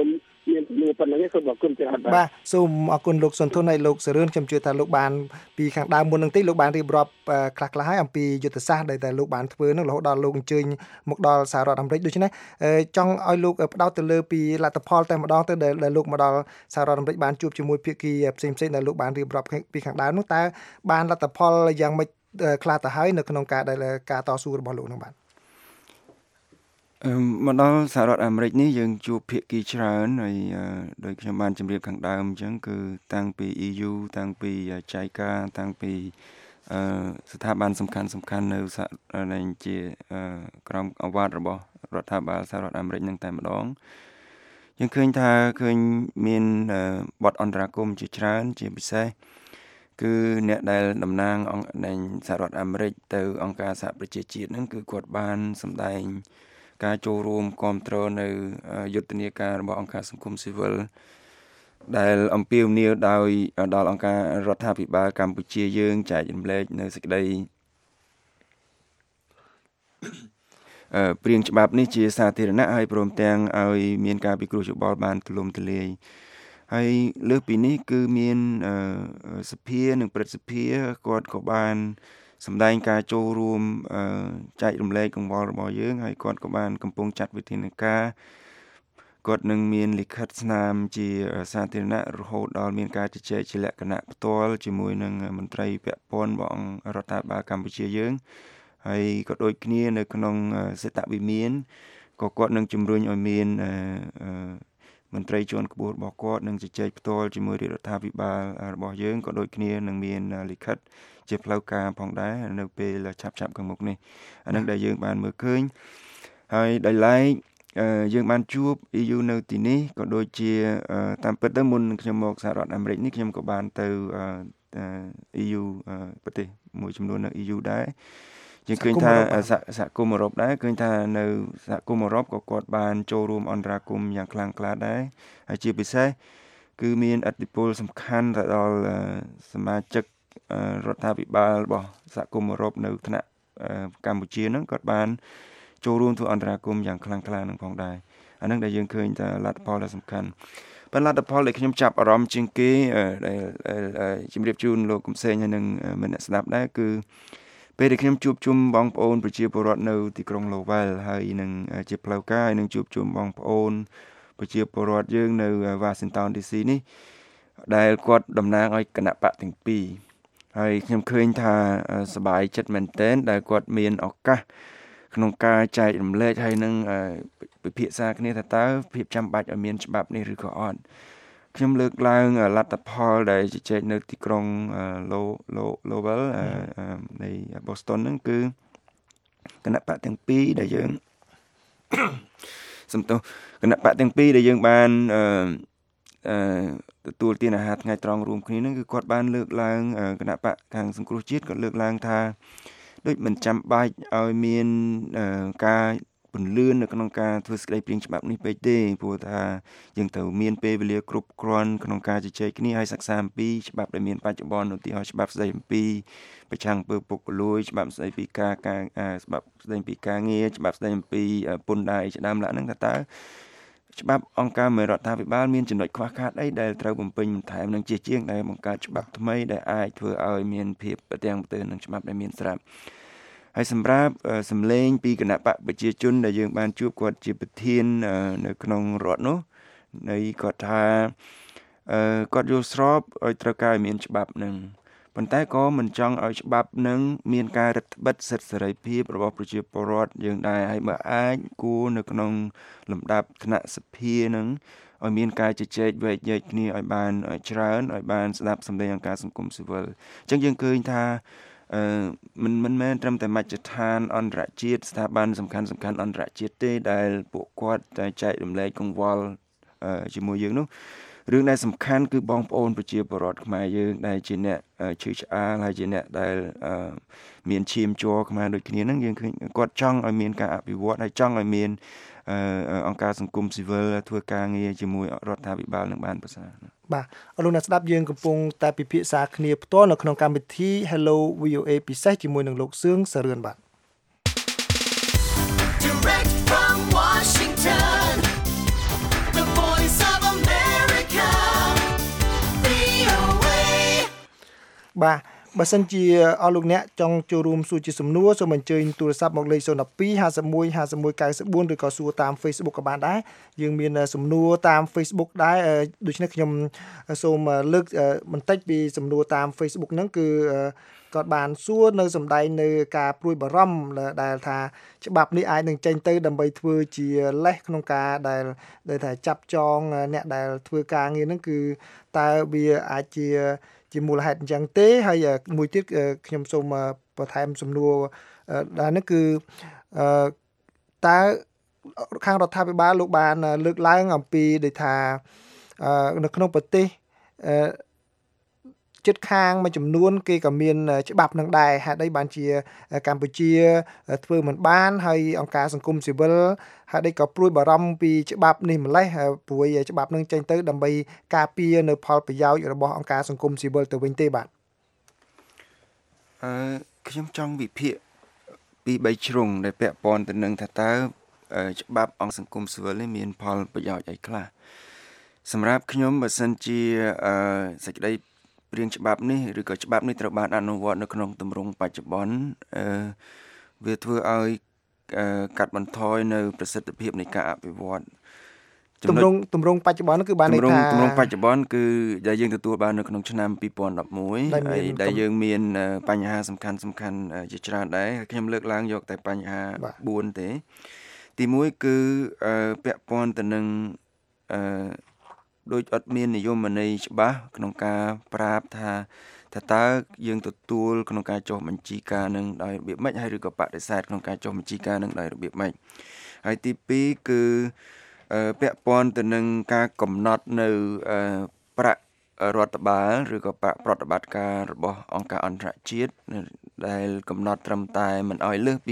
មានជំនួសប៉ុណ្ណឹងសូមអរគុណច្រើនបាទសូមអរគុណលោកសុនធនហើយលោកសរឿនខ្ញុំជឿថាលោកបានពីខាងដើមមុននឹងតិចលោកបានរៀបរាប់ខ្លះៗហើយអំពីយុទ្ធសាស្ត្រដែលលោកបានធ្វើនឹងរហូតដល់លោកអញ្ជើញមកដល់សហរដ្ឋអាមេរិកដូច្នេះចង់ឲ្យលោកផ្ដោតទៅលើពីលទ្ធផលតែម្ដងទៅដែលលោកមកដល់សហរដ្ឋអាមេរិកបានជួបជាមួយភាគីផ្សេងៗដែលលោកបានរៀបរាប់ពីខាងដើមនោះតើបានលទ្ធផលយ៉ាងម៉េចខ្លះទៅហើយនៅក្នុងការតស៊ូរបស់លោកនឹងបាទមកដល់សហរដ្ឋអាមេរិកនេះយើងជួបភាគីច្រើនហើយដោយខ្ញុំបានជម្រាបខាងដើមអញ្ចឹងគឺតាំងពី EU តាំងពី JICA តាំងពីស្ថាប័នសំខាន់នៅជាក្រមអាវ៉ាត់របស់រដ្ឋាភិបាលសហរដ្ឋអាមេរិកនឹងតែម្ដងយើងឃើញថាមានបទអន្តរាគមន៍ជាច្រើនជាពិសេសគឺអ្នកដែលតំណាងនៃសហរដ្ឋអាមេរិកទៅអង្គការសហប្រជាជាតិហ្នឹងគឺគាត់បានសម្ដែងការចូលរួមគាំទ្រនៅយុទ្ធនាការរបស់អង្គការសង្គមស៊ីវិលដែលអំពាវនាវដល់អង្គការរដ្ឋាភិបាលកម្ពុជាយើងចែករំលែកនៅសេចក្តីព្រៀងច្បាប់នេះជាសាធារណៈហើយព្រមទាំងឲ្យមានការពិគ្រោះយោបល់បានទូលំទូលាយហើយលើសពីនេះគឺមានសភានិងព្រឹទ្ធសភាគាត់ក៏បានសម្ដែងការចូលរួមចែករំលែកកង្វល់របស់យើងហើយគាត់ក៏បានកំពុងចាត់វិធានការគាត់នឹងមានលិខិតស្នាមជាសាធារណៈរហូតដល់មានការជជែកជាលក្ខណៈផ្ទាល់ជាមួយនឹងមន្ត្រីពាក់ព័ន្ធរបស់រដ្ឋាភិបាលកម្ពុជាយើងហើយក៏ដូចគ្នានៅក្នុងសេតវិមានក៏គាត់នឹងជំរុញឲ្យមានមន្ត្រីជាន់ខ្ពស់របស់គាត់នឹងជជែកផ្ទាល់ជាមួយរដ្ឋាភិបាលរបស់យើងក៏ដូចគ្នានឹងមានលិខិតជាផ្លូវការផងដែរនៅពេលឆាប់ខាងមុខនេះអានឹងដែលយើងបានមើលឃើញហើយដោយឡែកយើងបានជួប EU នៅទីនេះក៏ដូចជាតាមពិតទៅមុនខ្ញុំមកសហរដ្ឋអាមេរិកនេះខ្ញុំក៏បានទៅ EU ប្រទេសមួយចំនួននៅ EU ដែរយើងឃើញថាសហគមន៍អឺរ៉ុបដែរឃើញថានៅសហគមន៍អឺរ៉ុបក៏គាត់បានចូលរួមអន្តរាគមន៍យ៉ាងខ្លាំងក្លាដែរហើយជាពិសេសគឺមានឥទ្ធិពលសំខាន់ទៅដល់សមាជិករដ្ឋាភិបាលរបស់សហគមន៍អឺរ៉ុបនៅថ្នាក់កម្ពុជាហ្នឹងគាត់បានចូលរួមធ្វើអន្តរាគមន៍យ៉ាងខ្លាំងក្លានឹងផងដែរអាហ្នឹងដែលយើងឃើញថាលទ្ធផលដ៏សំខាន់ប៉ុន្តែលទ្ធផលដែលខ្ញុំចាប់អារម្មណ៍ជាងគេដែលជំរាបជូនលោកកំសែងហើយនឹងអ្នកស្ដាប់ដែរគឺពេលដែលខ្ញុំជួបជុំបងប្អូនប្រជាពលរដ្ឋនៅទីក្រុង Lowell ហើយនឹងជាផ្លូវការហើយនឹងជួបជុំបងប្អូនប្រជាពលរដ្ឋយើងនៅ Washington DC នេះដែលគាត់តំណាងឲ្យគណៈបកទាំងពីរហើយខ្ញុំឃើញថាសប្បាយចិត្តមែនទែនដែលគាត់មានឱកាសក្នុងការចែករំលែកហើយនឹងពិភាក្សាគ្នាថាតើភាពចាំបាច់ឲ្យមានច្បាប់នេះឬក៏អត់ខ្ញុំលើកឡើងលទ្ធផលដែលជជែកនៅទីក្រុង Lowell នៃ Boston ហ្នឹងគឺគណៈបកទាំងពីរដែលយើងគណៈបកទាំងពីរដែលយើងបានទទួលទានអាហារថ្ងៃត្រង់រួមគ្នាហ្នឹងគឺគាត់បានលើកឡើងគណៈបកខាងសង្គ្រោះជាតិគាត់លើកឡើងថាដូចមិនចាំបាច់ឲ្យមានការពន្លឿននៅក្នុងការធ្វើសេចក្តីព្រាងច្បាប់នេះពេកទេព្រោះថាយើងត្រូវមានពេលវេលាគ្រប់គ្រាន់ក្នុងការជជែកគ្នាហើយសិក្សាអំពីច្បាប់ដែលមានបច្ចុប្បន្នឧទាហរណ៍ច្បាប់ស្តីអំពីប្រឆាំងអំពើពុករលួយច្បាប់ស្តីពីការច្បាប់ស្តីពីការងារច្បាប់ស្តីអំពីពន្ធដារជាដើមឡើងហ្នឹងតើច្បាប់អង្គការមេរដ្ឋាភិបាលមានចំណុចខ្វះខាតអីដែលត្រូវបំពេញបន្ថែមនឹងជាងដែលបង្កើតច្បាប់ថ្មីដែលអាចធ្វើឲ្យមានភាពប្រទាំងប្រទើនឹងច្បាប់ដែលមានស្រាប់ហើយសម្រាប់សម្លេងពីគណៈបកប្រជាជនដែលយើងបានជួបគាត់ជាប្រធាននៅក្នុងរដ្ឋនោះនៃគាត់ថាគាត់យល់ស្របឲ្យត្រូវការឲ្យមានច្បាប់នឹងប៉ុន្តែក៏មិនចង់ឲ្យច្បាប់នឹងមានការរឹតបន្តឹងសិទ្ធិសេរីភាពរបស់ប្រជាពលរដ្ឋយើងដែរហើយបើអាចគួរនៅក្នុងលំដាប់ថ្នាក់សភានឹងឲ្យមានការជជែកវែកញែកគ្នាឲ្យបានច្រើនឲ្យបានស្ដាប់សម្លេងអង្គការសង្គមស៊ីវិលអញ្ចឹងយើងឃើញថាមិនមែនត្រឹមតែមជ្ឈដ្ឋានអន្តរជាតិស្ថាប័នសំខាន់អន្តរជាតិទេដែលពួកគាត់តែចែករំលែកកង្វល់ជាមួយយើងនោះរឿងដែលសំខាន់គឺបងប្អូនប្រជាពលរដ្ឋខ្មែរយើងដែលជាអ្នកឈឺឆ្អាលហើយជាអ្នកដែលមានឈាមជ័រខ្មែរដូចគ្នាហ្នឹងយើងឃើញគាត់ចង់ឲ្យមានការអភិវឌ្ឍហើយចង់ឲ្យមានអង្គការសង្គមស៊ីវិលធ្វើការងារជាមួយរដ្ឋាភិបាលនឹងបានប្រសើរបាទអរលោកអ្នកស្ដាប់យើងកំពុងតែពិភាក្សាគ្នាផ្ទាល់នៅក្នុងកម្មវិធី Hello VOA ពិសេសជាមួយនឹងលោកសឿងសរឿនបាទ Direct from Washington The Voice of America បាទបើសិនជាអស់លោកអ្នកចង់ចូលរួមសួរជាសំណួរសូមអញ្ជើញទូរស័ព្ទមកលេខ012 51 51 94ឬក៏សួរតាម Facebook ក៏បានដែរយើងមានសំណួរតាម Facebook ដែរដូច្នេះខ្ញុំសូមលើកបន្តិចពីសំណួរតាម Facebook ហ្នឹងគឺគាត់បានសួរនៅសម្ដែងនៅការព្រួយបារម្ភដែលថាច្បាប់នេះអាចនឹងចេញទៅដើម្បីធ្វើជាលេសក្នុងការដែលថាចាប់ចងអ្នកដែលធ្វើការងារហ្នឹងគឺតើវាអាចជាមូលហេតុអញ្ចឹងទេហើយមួយទៀតខ្ញុំសូមបន្ថែមសំណួរដែលនេះគឺតើខាងរដ្ឋាភិបាលលោកបានលើកឡើងអំពីដូចថានៅក្នុងប្រទេសជិតខាងមួយចំនួនគេក៏មានច្បាប់នឹងដែរហេតុអីបានជាកម្ពុជាធ្វើមិនបានហើយអង្គការសង្គមស៊ីវិលហេតុអីក៏ព្រួយបារម្ភពីច្បាប់នេះម្លេះព្រួយច្បាប់នឹងចេញទៅដើម្បីការពារនៅផលប្រយោជន៍របស់អង្គការសង្គមស៊ីវិលទៅវិញទេបាទខ្ញុំចង់វិភាគពី3ជ្រុងដែលពាក់ព័ន្ធទៅនឹងថាតើច្បាប់អង្គសង្គមស៊ីវិលនេះមានផលប្រយោជន៍អីខ្លះសម្រាប់ខ្ញុំបើសិនជាសេចក្តីព្រៀងច្បាប់នេះឬក៏ច្បាប់នេះត្រូវបានអនុវត្តនៅក្នុងទម្រង់បច្ចុប្បន្នវាធ្វើឲ្យកាត់បន្ថយនៅប្រសិទ្ធភាពនៃការអភិវឌ្ឍទម្រង់បច្ចុប្បន្នគឺបានន័យថាទម្រង់បច្ចុប្បន្នគឺដែលយើងទទួលបាននៅក្នុងឆ្នាំ2011ហើយដែលយើងមានបញ្ហាសំខាន់ជាច្រើនដែរខ្ញុំលើកឡើងយកតែបញ្ហា4ទេទី1គឺពាក់ព័ន្ធទៅនឹងដូចអត់មាននិយមន័យច្បាស់ក្នុងការប្រាប់ថាតើយើងទទួលក្នុងការចុះបញ្ជីការនឹងដោយរបៀបម៉េចហើយឬក៏បដិសេធក្នុងការចុះបញ្ជីការនឹងដោយរបៀបម៉េចហើយទី2គឺពាក់ព័ន្ធទៅនឹងការកំណត់នៅប្រាក់រដ្ឋបាលឬក៏ប្រាក់ប្រតិបត្តិការរបស់អង្គការអន្តរជាតិដែលកំណត់ត្រឹមតែមិនឲ្យលើសពី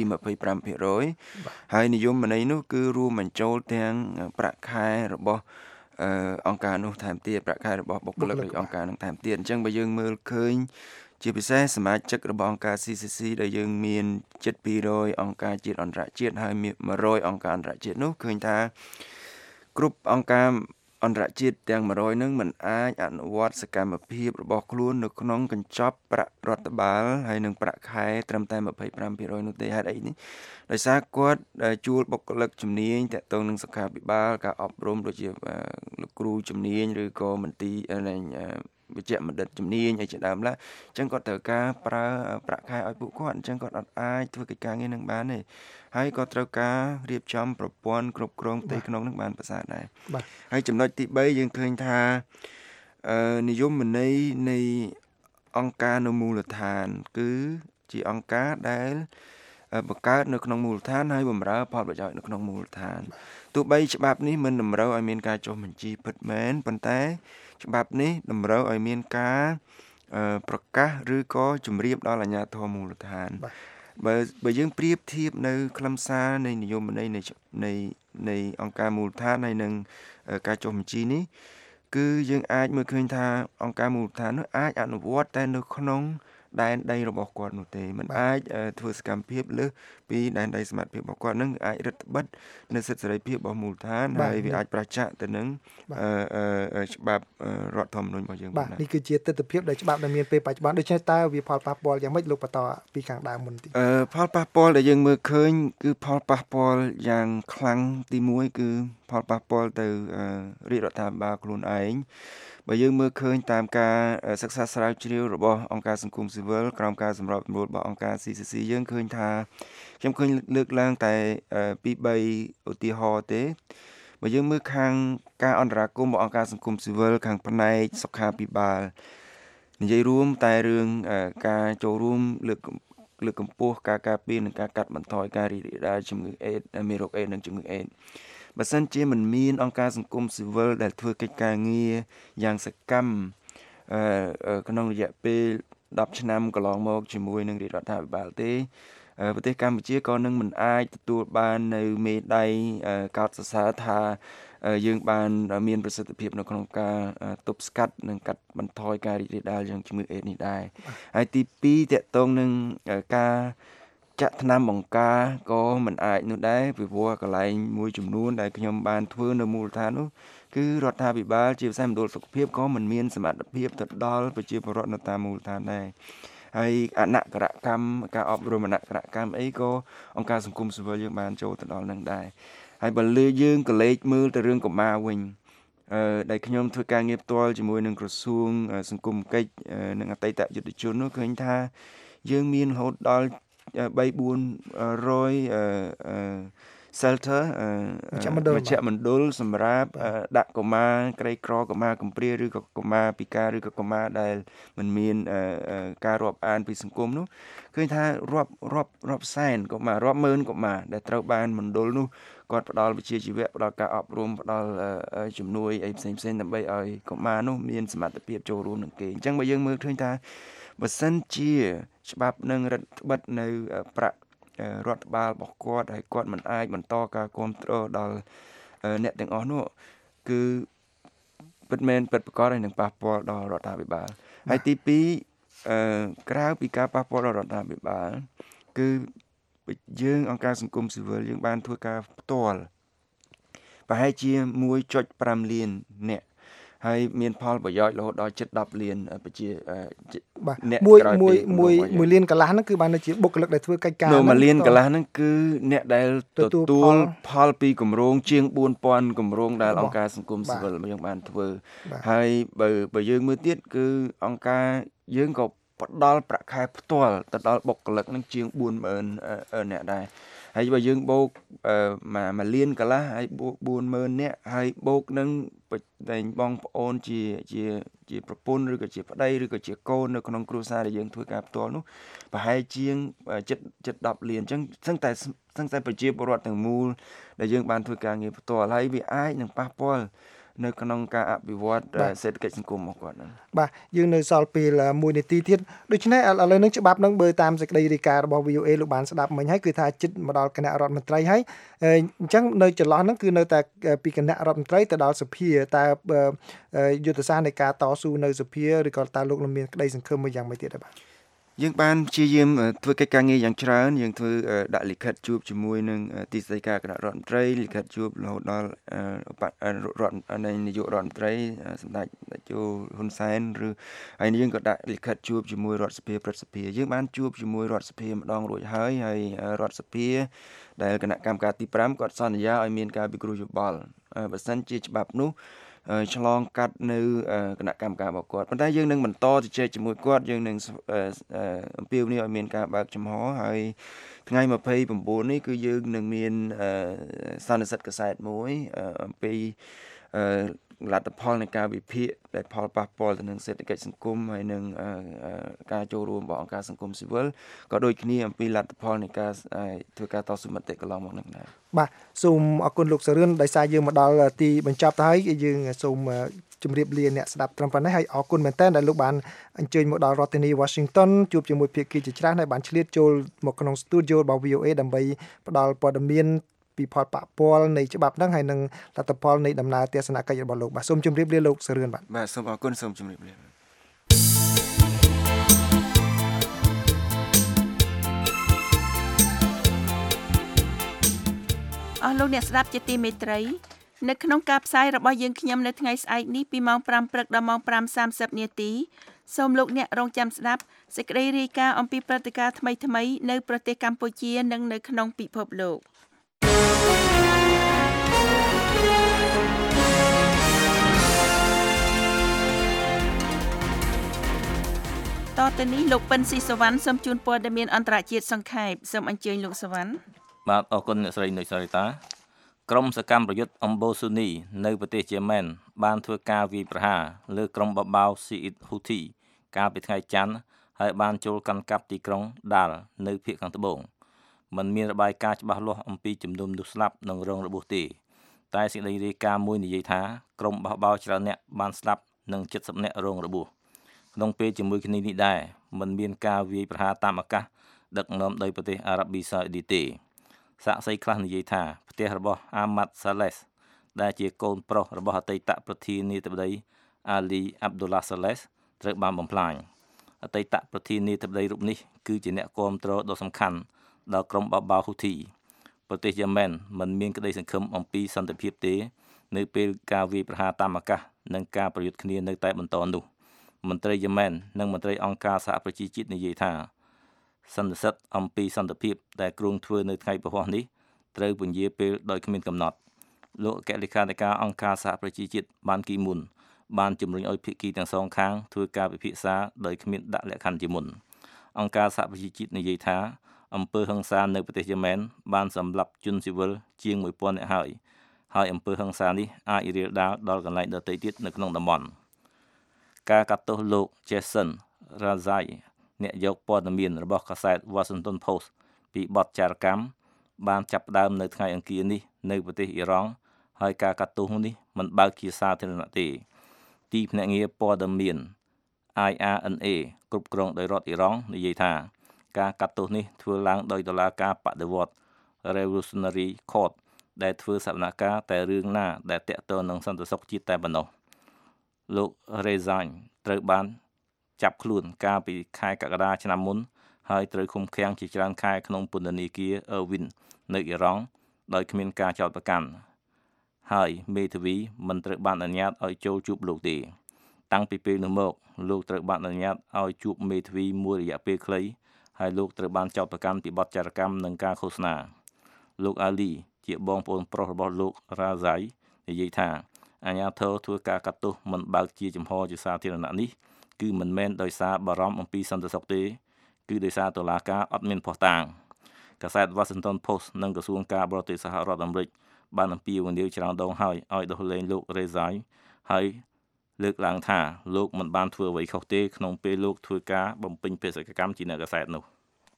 25% ហើយនិយមន័យនោះគឺរួមបញ្ចូលទាំងប្រាក់ខែរបស់អង្គការនោះថែមទៀតប្រាក់ខែរបស់បុគ្គលិកនៃអង្គការនឹងថែមទៀតអញ្ចឹងបើយើងមើលឃើញជាពិសេសសមាជិករបស់អង្គការ CCC ដែលយើងមានជិត200អង្គការជាតិអន្តរជាតិហើយមាន100អង្គការអន្តរជាតិនោះឃើញថាគ្រប់អង្គការអន្តរជាតិទាំង100នឹងមិនអាចអនុវត្តសកម្មភាពរបស់ខ្លួននៅក្នុងកញ្ចប់ប្រាក់រដ្ឋបាលហើយនិងប្រាក់ខែត្រឹមតែ 25% នោះទេហេតុអីនេះដោយសារគាត់ជួលបុគ្គលិកជំនាញតាក់ទងនឹងសុខាភិបាលការអប់រំដូចជាលោកគ្រូជំនាញឬក៏មន្ទីរវិជ្ជបណ្ឌិតជំនាញអីជាដើមឡើយអញ្ចឹងគាត់ត្រូវការប្រើប្រាក់ខែឲ្យពួកគាត់អញ្ចឹងគាត់អត់អាចធ្វើកិច្ចការងារនឹងបានទេហើយក៏ត្រូវការរៀបចំប្រព័ន្ធគ្រប់គ្រងផ្ទៃក្នុងនឹងបានប្រសើរដែរហើយចំណុចទី3យើងឃើញថានិយមន័យនៃអង្គការនៅមូលដ្ឋានគឺជាអង្គការដែលបង្កើតនៅក្នុងមូលដ្ឋានហើយបម្រើផលប្រយោជន៍នៅក្នុងមូលដ្ឋានទោះបីច្បាប់នេះមិនតម្រូវឲ្យមានការចុះបញ្ជីពិតមែនប៉ុន្តែច្បាប់នេះតម្រូវឲ្យមានការប្រកាសឬក៏ជម្រាបដល់អាជ្ញាធរមូលដ្ឋានបើយើងប្រៀបធៀបនៅខ្លឹមសារនៃនិយមន័យនៃអង្គការមូលដ្ឋានហើយនឹងការចុះបញ្ជីនេះគឺយើងអាចមើលឃើញថាអង្គការមូលដ្ឋាននោះអាចអនុវត្តតែនៅក្នុងដែនដីរបស់គាត់នោះទេมันអាចធ្វើសកម្មភាពលើសពីដែនដីសមត្ថភាពរបស់គាត់នឹងអាចរឹតបន្តឹងនៅសិទ្ធិសេរីភាពរបស់មូលដ្ឋានហើយវាអាចប្រឆាំងទៅនឹងច្បាប់រដ្ឋធម្មនុញ្ញរបស់យើងបាទនេះគឺជាទស្សនវិជ្ជាដែលច្បាប់ដែលមានពេលបច្ចុប្បន្នដូច្នេះតើវាផលប៉ះពាល់យ៉ាងម៉េចលោកបន្តពីខាងដើមមុនទីផលប៉ះពាល់ដែលយើងមើលឃើញគឺផលប៉ះពាល់យ៉ាងខ្លាំងទី1គឺផលប៉ះពាល់ទៅរាជរដ្ឋាភិបាលខ្លួនឯងបើយើងមើលឃើញតាមការសិក្សាស្រាវជ្រាវរបស់អង្គការសង្គមស៊ីវិលក្រោមការសម្របសម្រួលរបស់អង្គការ CCC យើងឃើញថាខ្ញុំឃើញលើកឡើងតែពី3ឧទាហរណ៍ទេបើយើងមើលខាងការអន្តរាគមន៍របស់អង្គការសង្គមស៊ីវិលខាងផ្នែកសុខាភិបាលនិយាយរួមតែរឿងការចូលរួមលើកកម្ពស់ការការពារនិងការកាត់បន្ថយការរីករាលដាលជំងឺអេដមេរោគអេដនិងជំងឺអេដបើសិនជាមិនមានអង្គការសង្គមស៊ីវិលដែលធ្វើកិច្ចការងារយ៉ាងសកម្មក្នុងរយៈពេល10ឆ្នាំកន្លងមកជាមួយនឹងរាជរដ្ឋាភិបាលទេប្រទេសកម្ពុជាក៏នឹងមិនអាចទទួលបាននៅមេដាយកោតសរសើរថាយើងបានមានប្រសិទ្ធភាពនៅក្នុងការទប់ស្កាត់និងកាត់បន្ថយការរីករាលដាលយ៉ាងជំងឺអេដនេះដែរហើយទី2តកតងនឹងការចាក់ថ្នាំបង្ការក៏មិនអាចនោះដែរពីព្រោះកន្លែងមួយចំនួនដែលខ្ញុំបានធ្វើនៅមូលដ្ឋាននោះគឺរដ្ឋាភិបាលជាពិសេសមណ្ឌលសុខភាពក៏មិនមានសមត្ថភាពទៅដល់ប្រជាពលរដ្ឋនៅតាមមូលដ្ឋានដែរហើយអនក្ខរកម្មការអប់រំអនក្ខរកម្មអីក៏អង្គការសង្គមស៊ីវិលយើងបានចូលទៅដល់នឹងដែរហើយបើលើយើងក៏លេចមើលទៅរឿងកុមារវិញដែលខ្ញុំធ្វើការងារផ្ទាល់ជាមួយនឹងក្រសួងសង្គមកិច្ចនិងអតីតយុទ្ធជននោះឃើញថាយើងមានរហូតដល់ 3-400 shelter មជ្ឈមណ្ឌលសម្រាប់ដាក់កុមារក្រីក្រកុមារកំព្រាឬក៏កុមារពិការឬក៏កុមារដែលមិនមានការរាប់អានពីសង្គមនោះឃើញថារាប់សែនកុមាររាប់ម៉ឺនកុមារដែលត្រូវបានមណ្ឌលនោះគាត់ផ្ដល់វិជ្ជាជីវៈផ្ដល់ការអប់រំផ្ដល់ជំនួយអីផ្សេងៗដើម្បីឲ្យកុមារនោះមានសមត្ថភាពចូលរួមនឹងគេអញ្ចឹងបើយើងមើលឃើញថាបើសិនជាច្បាប់នឹងរដ្ឋបិទនៅប្រាក់រដ្ឋបាលរបស់គាត់ហើយគាត់មិនអាចបន្តការគ្រប់គ្រងដល់អ្នកទាំងអស់នោះគឺពិតមែនពិតប្រាកដហើយនឹងប៉ះពាល់ដល់រដ្ឋាភិបាលហើយទី2ក្រៅពីការប៉ះពាល់ដល់រដ្ឋាភិបាលគឺយើងអង្គការសង្គមស៊ីវិលយើងបានធ្វើការផ្ទាល់ប្រហែលជា 1.5 លានអ្នកហើយមានផលប្រយោជន៍រហូតដល់ជិត10លានប្រជាអ្នកក្រោយពី1លានកន្លះហ្នឹងគឺបានជាបុគ្គលិកដែលធ្វើកិច្ចការនោះ1លានកន្លះហ្នឹងគឺអ្នកដែលទទួលផលពីគម្រោងជាង 4000 គម្រោងដែលអង្គការសង្គមស៊ីវិលយើងបានធ្វើហើយបើយើងមើលទៀតគឺអង្គការយើងក៏ផ្ដល់ប្រាក់ខែផ្ទាល់ទៅដល់បុគ្គលិកហ្នឹងជាង 40000 អ្នកដែរហើយបើយើងបូក1លានកន្លះហើយបូក 40000 នាក់ហើយបូកនឹងតែបងប្អូនជាប្រពន្ធឬក៏ជាប្តីឬក៏ជាកូននៅក្នុងគ្រួសារដែលយើងធ្វើការផ្ទាល់នោះប្រហែលជាងជិត10លានអញ្ចឹងសឹងតែប្រជាពលរដ្ឋទាំងមូលដែលយើងបានធ្វើការងារផ្ទាល់ហើយវាអាចនឹងប៉ះពាល់នៅក្នុងការអភិវឌ្ឍសេដ្ឋកិច្ចសង្គមរបស់គាត់ហ្នឹងបាទយើងនៅសល់ពេល1នាទីទៀតដូច្នេះឥឡូវនេះច្បាប់នឹងបើតាមសេចក្តីរាយការណ៍របស់ VOA លោកបានស្ដាប់មិញហើយគឺថាជិតមកដល់គណៈរដ្ឋមន្ត្រីហើយអញ្ចឹងនៅចន្លោះហ្នឹងគឺនៅតែពីគណៈរដ្ឋមន្ត្រីទៅដល់សភាតើយុទ្ធសាស្ត្រនៃការតស៊ូនៅសភាឬក៏តើលោកមានក្តីសង្ឃឹមមួយយ៉ាងម៉េចទៀតដែរបាទយើងបានព្យាយាមធ្វើកិច្ចការងារយ៉ាងច្រើនយើងធ្វើដាក់លិខិតជួបជាមួយនឹងទីស្តីការគណៈរដ្ឋមន្ត្រីលិខិតជួបរហូតដល់នាយករដ្ឋមន្ត្រីសម្ដេចជោហ៊ុនសែនឬហើយយើងក៏ដាក់លិខិតជួបជាមួយរដ្ឋសភាព្រឹទ្ធសភាយើងបានជួបជាមួយរដ្ឋសភាម្ដងរួចហើយរដ្ឋសភាដែលគណៈកម្មការទី5គាត់សន្យាឲ្យមានការពិគ្រោះយោបល់បើសិនជាច្បាប់នោះឆ្លងកាត់នៅគណៈកម្មការរបស់គាត់ប៉ុន្តែយើងនឹងបន្តជជែកជាមួយគាត់យើងនឹងអំពាវនាវឲ្យមានការបើកចំហហើយថ្ងៃ29នេះគឺយើងនឹងមានសន្និសីទកាសែតមួយអំពីលទ្ធផលនៃការវិភាគដែលផលប៉ះពាល់ទៅនឹងសេដ្ឋកិច្ចសង្គមហើយនឹងការចូលរួមរបស់អង្គការសង្គមស៊ីវិលក៏ដូចគ្នាអំពីលទ្ធផលនៃការធ្វើការតស៊ូមតិកន្លងមកនេះដែរបាទសូមអរគុណលោកសរឿនដោយសារយើងមកដល់ទីបញ្ចប់ទៅហើយយើងសូមជម្រាបលាអ្នកស្ដាប់ត្រឹមប៉ុណ្ណេះហើយអរគុណមែនទែនដែលលោកបានអញ្ជើញមកដល់រដ្ឋធានី Washington ជួបជាមួយភាគីជាច្រើនហើយបានឆ្លៀតចូលមកក្នុងស្ទូឌីយោរបស់ VOA ដើម្បីផ្ដល់ព័ត៌មានពីផលប៉ះពាល់នៃច្បាប់ហ្នឹងហើយនឹងលទ្ធផលនៃដំណើរទស្សនកិច្ចរបស់លោកបាទសូមជម្រាបលាលោកសរឿនបាទសូមអរគុណសូមជម្រាបលាអស់លោកអ្នកស្ដាប់ជាទីមេត្រីនៅក្នុងការផ្សាយរបស់យើងខ្ញុំនៅថ្ងៃស្អែកនេះពីម៉ោង 5 ព្រឹកដល់ម៉ោង 5:30 នាទីសូមលោកអ្នករងចាំស្ដាប់សេចក្តីរាយការណ៍អំពីព្រឹត្តិការណ៍ថ្មីៗនៅប្រទេសកម្ពុជានិងនៅក្នុងពិភពលោកតទៅនេះលោកពិនស៊ីសវណ្ណសូមជូនព័ត៌មានអន្តរជាតិសង្ខេបសូមអញ្ជើញលោកសវណ្ណបាទអរគុណអ្នកស្រីនុយសារីតាក្រុមសកម្មប្រយុទ្ធអំបូស៊ូនីនៅប្រទេសយេម៉ែនបានធ្វើការវាយប្រហារលើក្រុមបបោរស៊ីអ៊ីតហ៊ូធីកាលពីថ្ងៃច័ន្ទហើយបានចូលកាន់កាប់ទីក្រុងដាល់នៅភាគខាងត្បូងមិនមានរបាយការណ៍ច្បាស់លាស់អំពីជំនុំមនុស្សស្លាប់និងរងរបួសទេតែសេចក្តីរាយការណ៍មួយនិយាយថាក្រុមបបោរច្រើនអ្នកបានស្លាប់និង70អ្នករងរបួសក្នុងពេលជាមួយគ្នានេះដែរមិនមានការវាយប្រហារតាមអាកាសដឹកនាំដោយប្រទេសអារ៉ាប៊ីសាអូឌីទេសាក្សីខ្លះនិយាយថាផ្ទះរបស់អាម៉ាត់សាឡេសដែលជាកូនប្រុសរបស់អតីតប្រធានាធិបតីអាលីអាប់ឌុលឡាសាឡេសត្រូវបានបំផ្លាញអតីតប្រធានាធិបតីរូបនេះគឺជាអ្នកគាំទ្រដ៏សំខាន់ដល់ក្រុមបបោហ៊ូធីប្រទេសយេម៉ែនមិនមានក្តីសង្ឃឹមអំពីសន្តិភាពទេនៅពេលការវាយប្រហារតាមអាកាសនិងការប្រយុទ្ធគ្នានៅតែបន្តនោះមន្ត្រីយេម៉ែននិងមន្ត្រីអង្គការសហប្រជាជាតិនិយាយថាសន្និសីទអំពីសន្តិភាពដែលគ្រោងធ្វើនៅថ្ងៃពហុនេះត្រូវពន្យាពេលដោយគ្មានកំណត់លោកអគ្គលេខាធិការអង្គការសហប្រជាជាតិបានគីមុនបានជំរុញឲ្យភាគីទាំងសងខាងធ្វើការពិភាក្សាដោយគ្មានដាក់លក្ខខណ្ឌជាមុនអង្គការសហប្រជាជាតិនិយាយថាអំពើហិង្សានៅប្រទេសយេម៉ែនបានសម្លាប់ជនស៊ីវិលជាង 1000 នាក់ហើយអំពើហិង្សានេះអាចរាលដាលដល់កន្លែងដទៃទៀតនៅក្នុងតំបន់ការកាត់ទោសលោក Jason Razai អ្នកយកព័ត៌មានរបស់កាសែត Washington Post ពីបទចារកម្មបានចាប់ផ្ដើមនៅថ្ងៃអង្គារនេះនៅប្រទេសអ៊ីរ៉ង់ហើយការកាត់ទោសនេះមិនបើកជាសាធារណៈទេទីភ្នាក់ងារព័ត៌មាន IRNA គ្រប់គ្រងដោយរដ្ឋអ៊ីរ៉ង់និយាយថាការកាត់ទោសនេះធ្វើឡើងដោយតុលាការបដិវត្ត Revolutionary Court ដែលធ្វើសវនកម្មតែរឿងណាដែលតាក់ទងនឹងសន្តិសុខជាតិតែប៉ុណ្ណោះលោក Rezain ត្រូវបានចាប់ខ្លួនកាលពីខែកក្កដាឆ្នាំមុនហើយត្រូវឃុំឃាំងជាច្រើនខែក្នុងពន្ធនាគារ Irwin នៅអ៊ីរ៉ង់ដោយគ្មានការចោទប្រកាន់ហើយមេធាវីមិនត្រូវបានអនុញ្ញាតឲ្យចូលជួបលោកទេតាំងពីពេលនោះមកលោកត្រូវបានអនុញ្ញាតឲ្យជួបមេធាវីមួយរយៈពេលខ្លីហើយលោកត្រូវបានចោទប្រកាន់ពីបទចោរកម្មនិងការឃោសនាលោកអាលីជាបងប្អូនប្រុសរបស់លោករ៉ាហ្សៃនិយាយថាអាជ្ញាធរធ្វើការកាត់ទោសមិនបើកជាចំហជាសាធារណៈនេះគឺមិនមែនដោយសារបារម្ភអំពីសន្តិសុខទេគឺដោយសារតុលាការអត់មានភស្តុតាងកាសែត Washington Post និងក្រសួងការបរទេសសហរដ្ឋអាមេរិកបានអំពាវនាវច្រើនដងហើយឲ្យដោះលែងលោក Rezain ហើយលើកឡើងថាលោកមិនបានធ្វើអ្វីខុសទេក្នុងពេលលោកធ្វើការបំពេញបេសកកម្មជាអ្នកកាសែតនោះ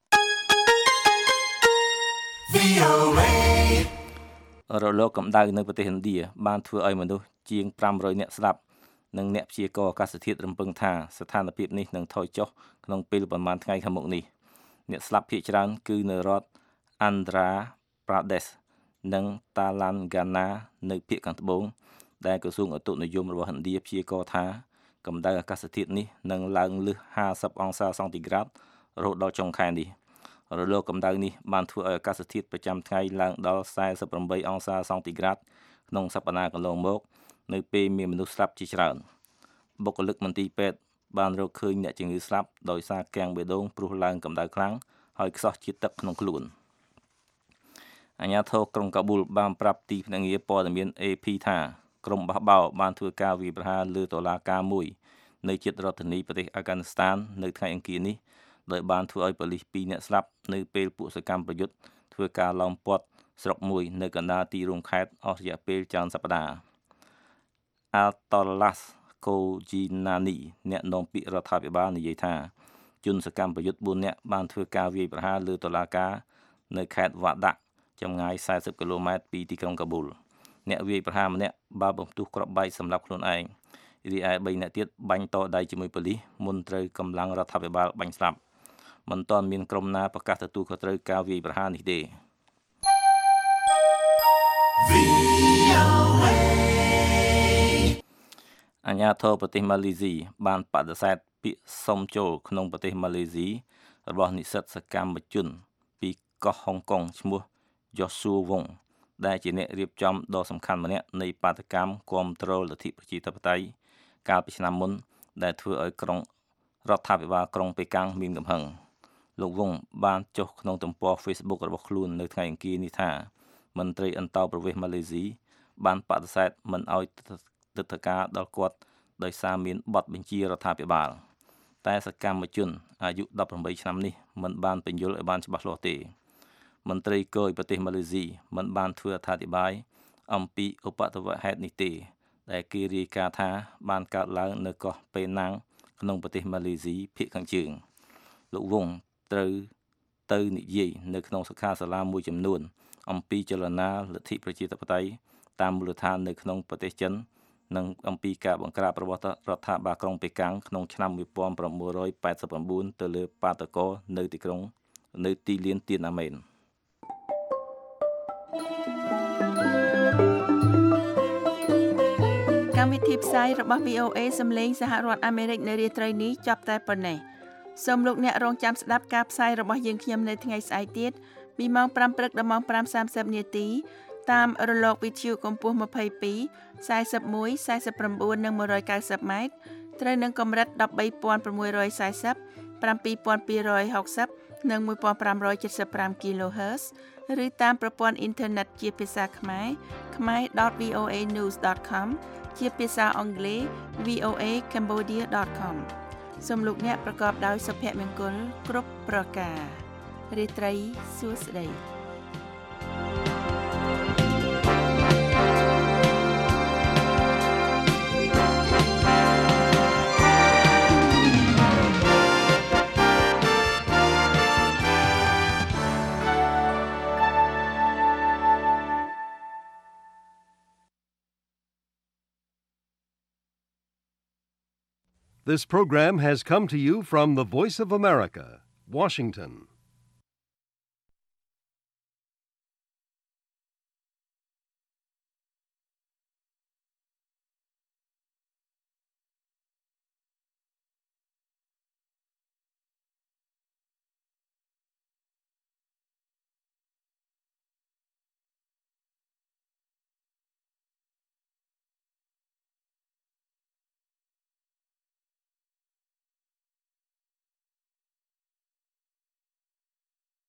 រលកកម្ដៅនៅប្រទេសឥណ្ឌាបានធ្វើឲ្យមនុស្សជាង500នាក់ស្លាប់និងអ្នកព្យាករណ៍អាកាសធាតុរំពឹងថាស្ថានភាពនេះនឹងថយចុះក្នុងពេលប្រមាណថ្ងៃខាងមុខនេះអ្នកស្លាប់ភាគច្រើនគឺនៅរដ្ឋ Andhra Pradesh និង Telangana នៅភាគខាងត្បូងដែលក្រសួងឧតុនិយមរបស់ឥណ្ឌាព្យាករណ៍ថាកម្ដៅអាកាសធាតុនេះនឹងឡើងលើស50អង្សាសង់ទីក្រាតរហូតដល់ចុងខែនេះរលកកម្ដៅនេះបានធ្វើឲ្យអាកាសធាតុប្រចាំថ្ងៃឡើងដល់48អង្សាសង់ទីក្រាតក្នុងសប្តាហ៍កន្លងមកនៅពេលមានមនុស្សស្លាប់ជាច្រើនបុគ្គលិកមន្ទីរពេទ្យបានរកឃើញអ្នកជំងឺស្លាប់ដោយសារកាំងបេះដូងព្រោះឡើងកម្ដៅខ្លាំងហើយខ្សោះជាតិទឹកក្នុងខ្លួនអាជ្ញាធរក្រុងកាប៊ូលបានប្រាប់ទីភ្នាក់ងារព័ត៌មាន AP ថាក្រុមបះបោរបានធ្វើការវាយប្រហារលើតុលាការមួយនៅជិតរដ្ឋធានីប្រទេសអាហ្គានីស្ថាននៅថ្ងៃអង្គារនេះដោយបានធ្វើឲ្យប៉ូលីស2នាក់ស្លាប់នៅពេលពួកសកម្មប្រយុទ្ធធ្វើការឡោមព័ទ្ធស្រុកមួយនៅកណ្ដាលទីរួមខេត្តអស់រយៈពេលច្រើនសប្តាហ៍ Altolas Kojinani អ្នកនាំពាក្យរដ្ឋាភិបាលនិយាយថាជនសកម្មប្រយុទ្ធ4នាក់បានធ្វើការវាយប្រហារលើតុលាការនៅខេត្តវ៉ាដាក់ចម្ងាយ40គីឡូម៉ែត្រពីទីក្រុងកាប៊ូលអ្នកវាយប្រហារម្នាក់បានបំផ្ទុះគ្រាប់បែកសម្រាប់ខ្លួនឯងរីឯ3នាក់ទៀតបាញ់តដៃជាមួយប៉ូលីសមុនត្រូវកម្លាំងរដ្ឋាភិបាលបាញ់ស្លាប់មិនទាន់មានក្រុមណាប្រកាសទទួលខុសត្រូវការវាយប្រហារនេះទេអាជ្ញាធរប្រទេសម៉ាឡេស៊ីបានបដិសេធពាក្យសុំចូលក្នុងប្រទេសម៉ាឡេស៊ីរបស់និស្សិតសកម្មជនពីកោះហុងកុងឈ្មោះ Joshua Wong ដែលជាអ្នករៀបចំដ៏សំខាន់ម្នាក់នៃបាតកម្មគាំទ្រលទ្ធិប្រជាធិបតេយ្យកាលពីឆ្នាំមុនដែលធ្វើឲ្យក្រុងរដ្ឋាភិបាលក្រុងប៉េកាំងមានកំហឹងលោកវងបានចុះក្នុងទំព័រ Facebook របស់ខ្លួននៅថ្ងៃអង្គារនេះថាមន្ត្រីអន្តោប្រវេសន៍ម៉ាឡេស៊ីបានបដិសេធមិនឲ្យទិដ្ឋាការដល់គាត់ដោយសារមានបទបញ្ជារដ្ឋាភិបាលតែសកម្មជនអាយុ18ឆ្នាំនេះមិនបានពន្យល់ឲ្យបានច្បាស់លាស់ទេមន្ត្រីគយប្រទេសម៉ាឡេស៊ីមិនបានធ្វើអត្ថាធិប្បាយអំពីឧបទ្ទវហេតុនេះទេដែលគេរាយការណ៍ថាបានកើតឡើងនៅកោះប៉េណាំងក្នុងប្រទេសម៉ាឡេស៊ីភាគខាងជើងលោកវងត្រូវទៅនិយាយនៅក្នុងសិក្ខាសាលាមួយចំនួនអំពីចលនាលទ្ធិប្រជាធិបតេយ្យតាមមូលដ្ឋាននៅក្នុងប្រទេសចិននិងអំពីការបង្ក្រាបរបស់រដ្ឋាភិបាលក្រុងប៉េកាំងក្នុងឆ្នាំ1989ទៅលើបាតកោនៅទីលានទៀនអាមែនកម្មវិធីផ្សាយរបស់ VOA សំឡេងសហរដ្ឋអាមេរិកនៅរាត្រីនេះចាប់តែប៉ុណ្ណេះសូមលោកអ្នករងចាំស្ដាប់ការផ្សាយរបស់យើងខ្ញុំនៅថ្ងៃស្អែកទៀតពីម៉ោង 5 ព្រឹកដល់ម៉ោង 5:30 នាទីតាមរលកវិទ្យុកម្ពស់ 22 41 49 និង 190 ម៉ែត្រត្រូវនឹងកម្រិត 13,640 7,260 និង 1,575 kHz ឬតាមប្រព័ន្ធអ៊ីនធឺណិតជាភាសាខ្មែរ khmer.voanews.com ជាភាសាអង់គ្លេស voacambodia.com សូមលោកអ្នកប្រកបដោយសុភមង្គលគ្រប់ប្រការរាត្រីសួស្តី This program has come to you from the Voice of America, Washington.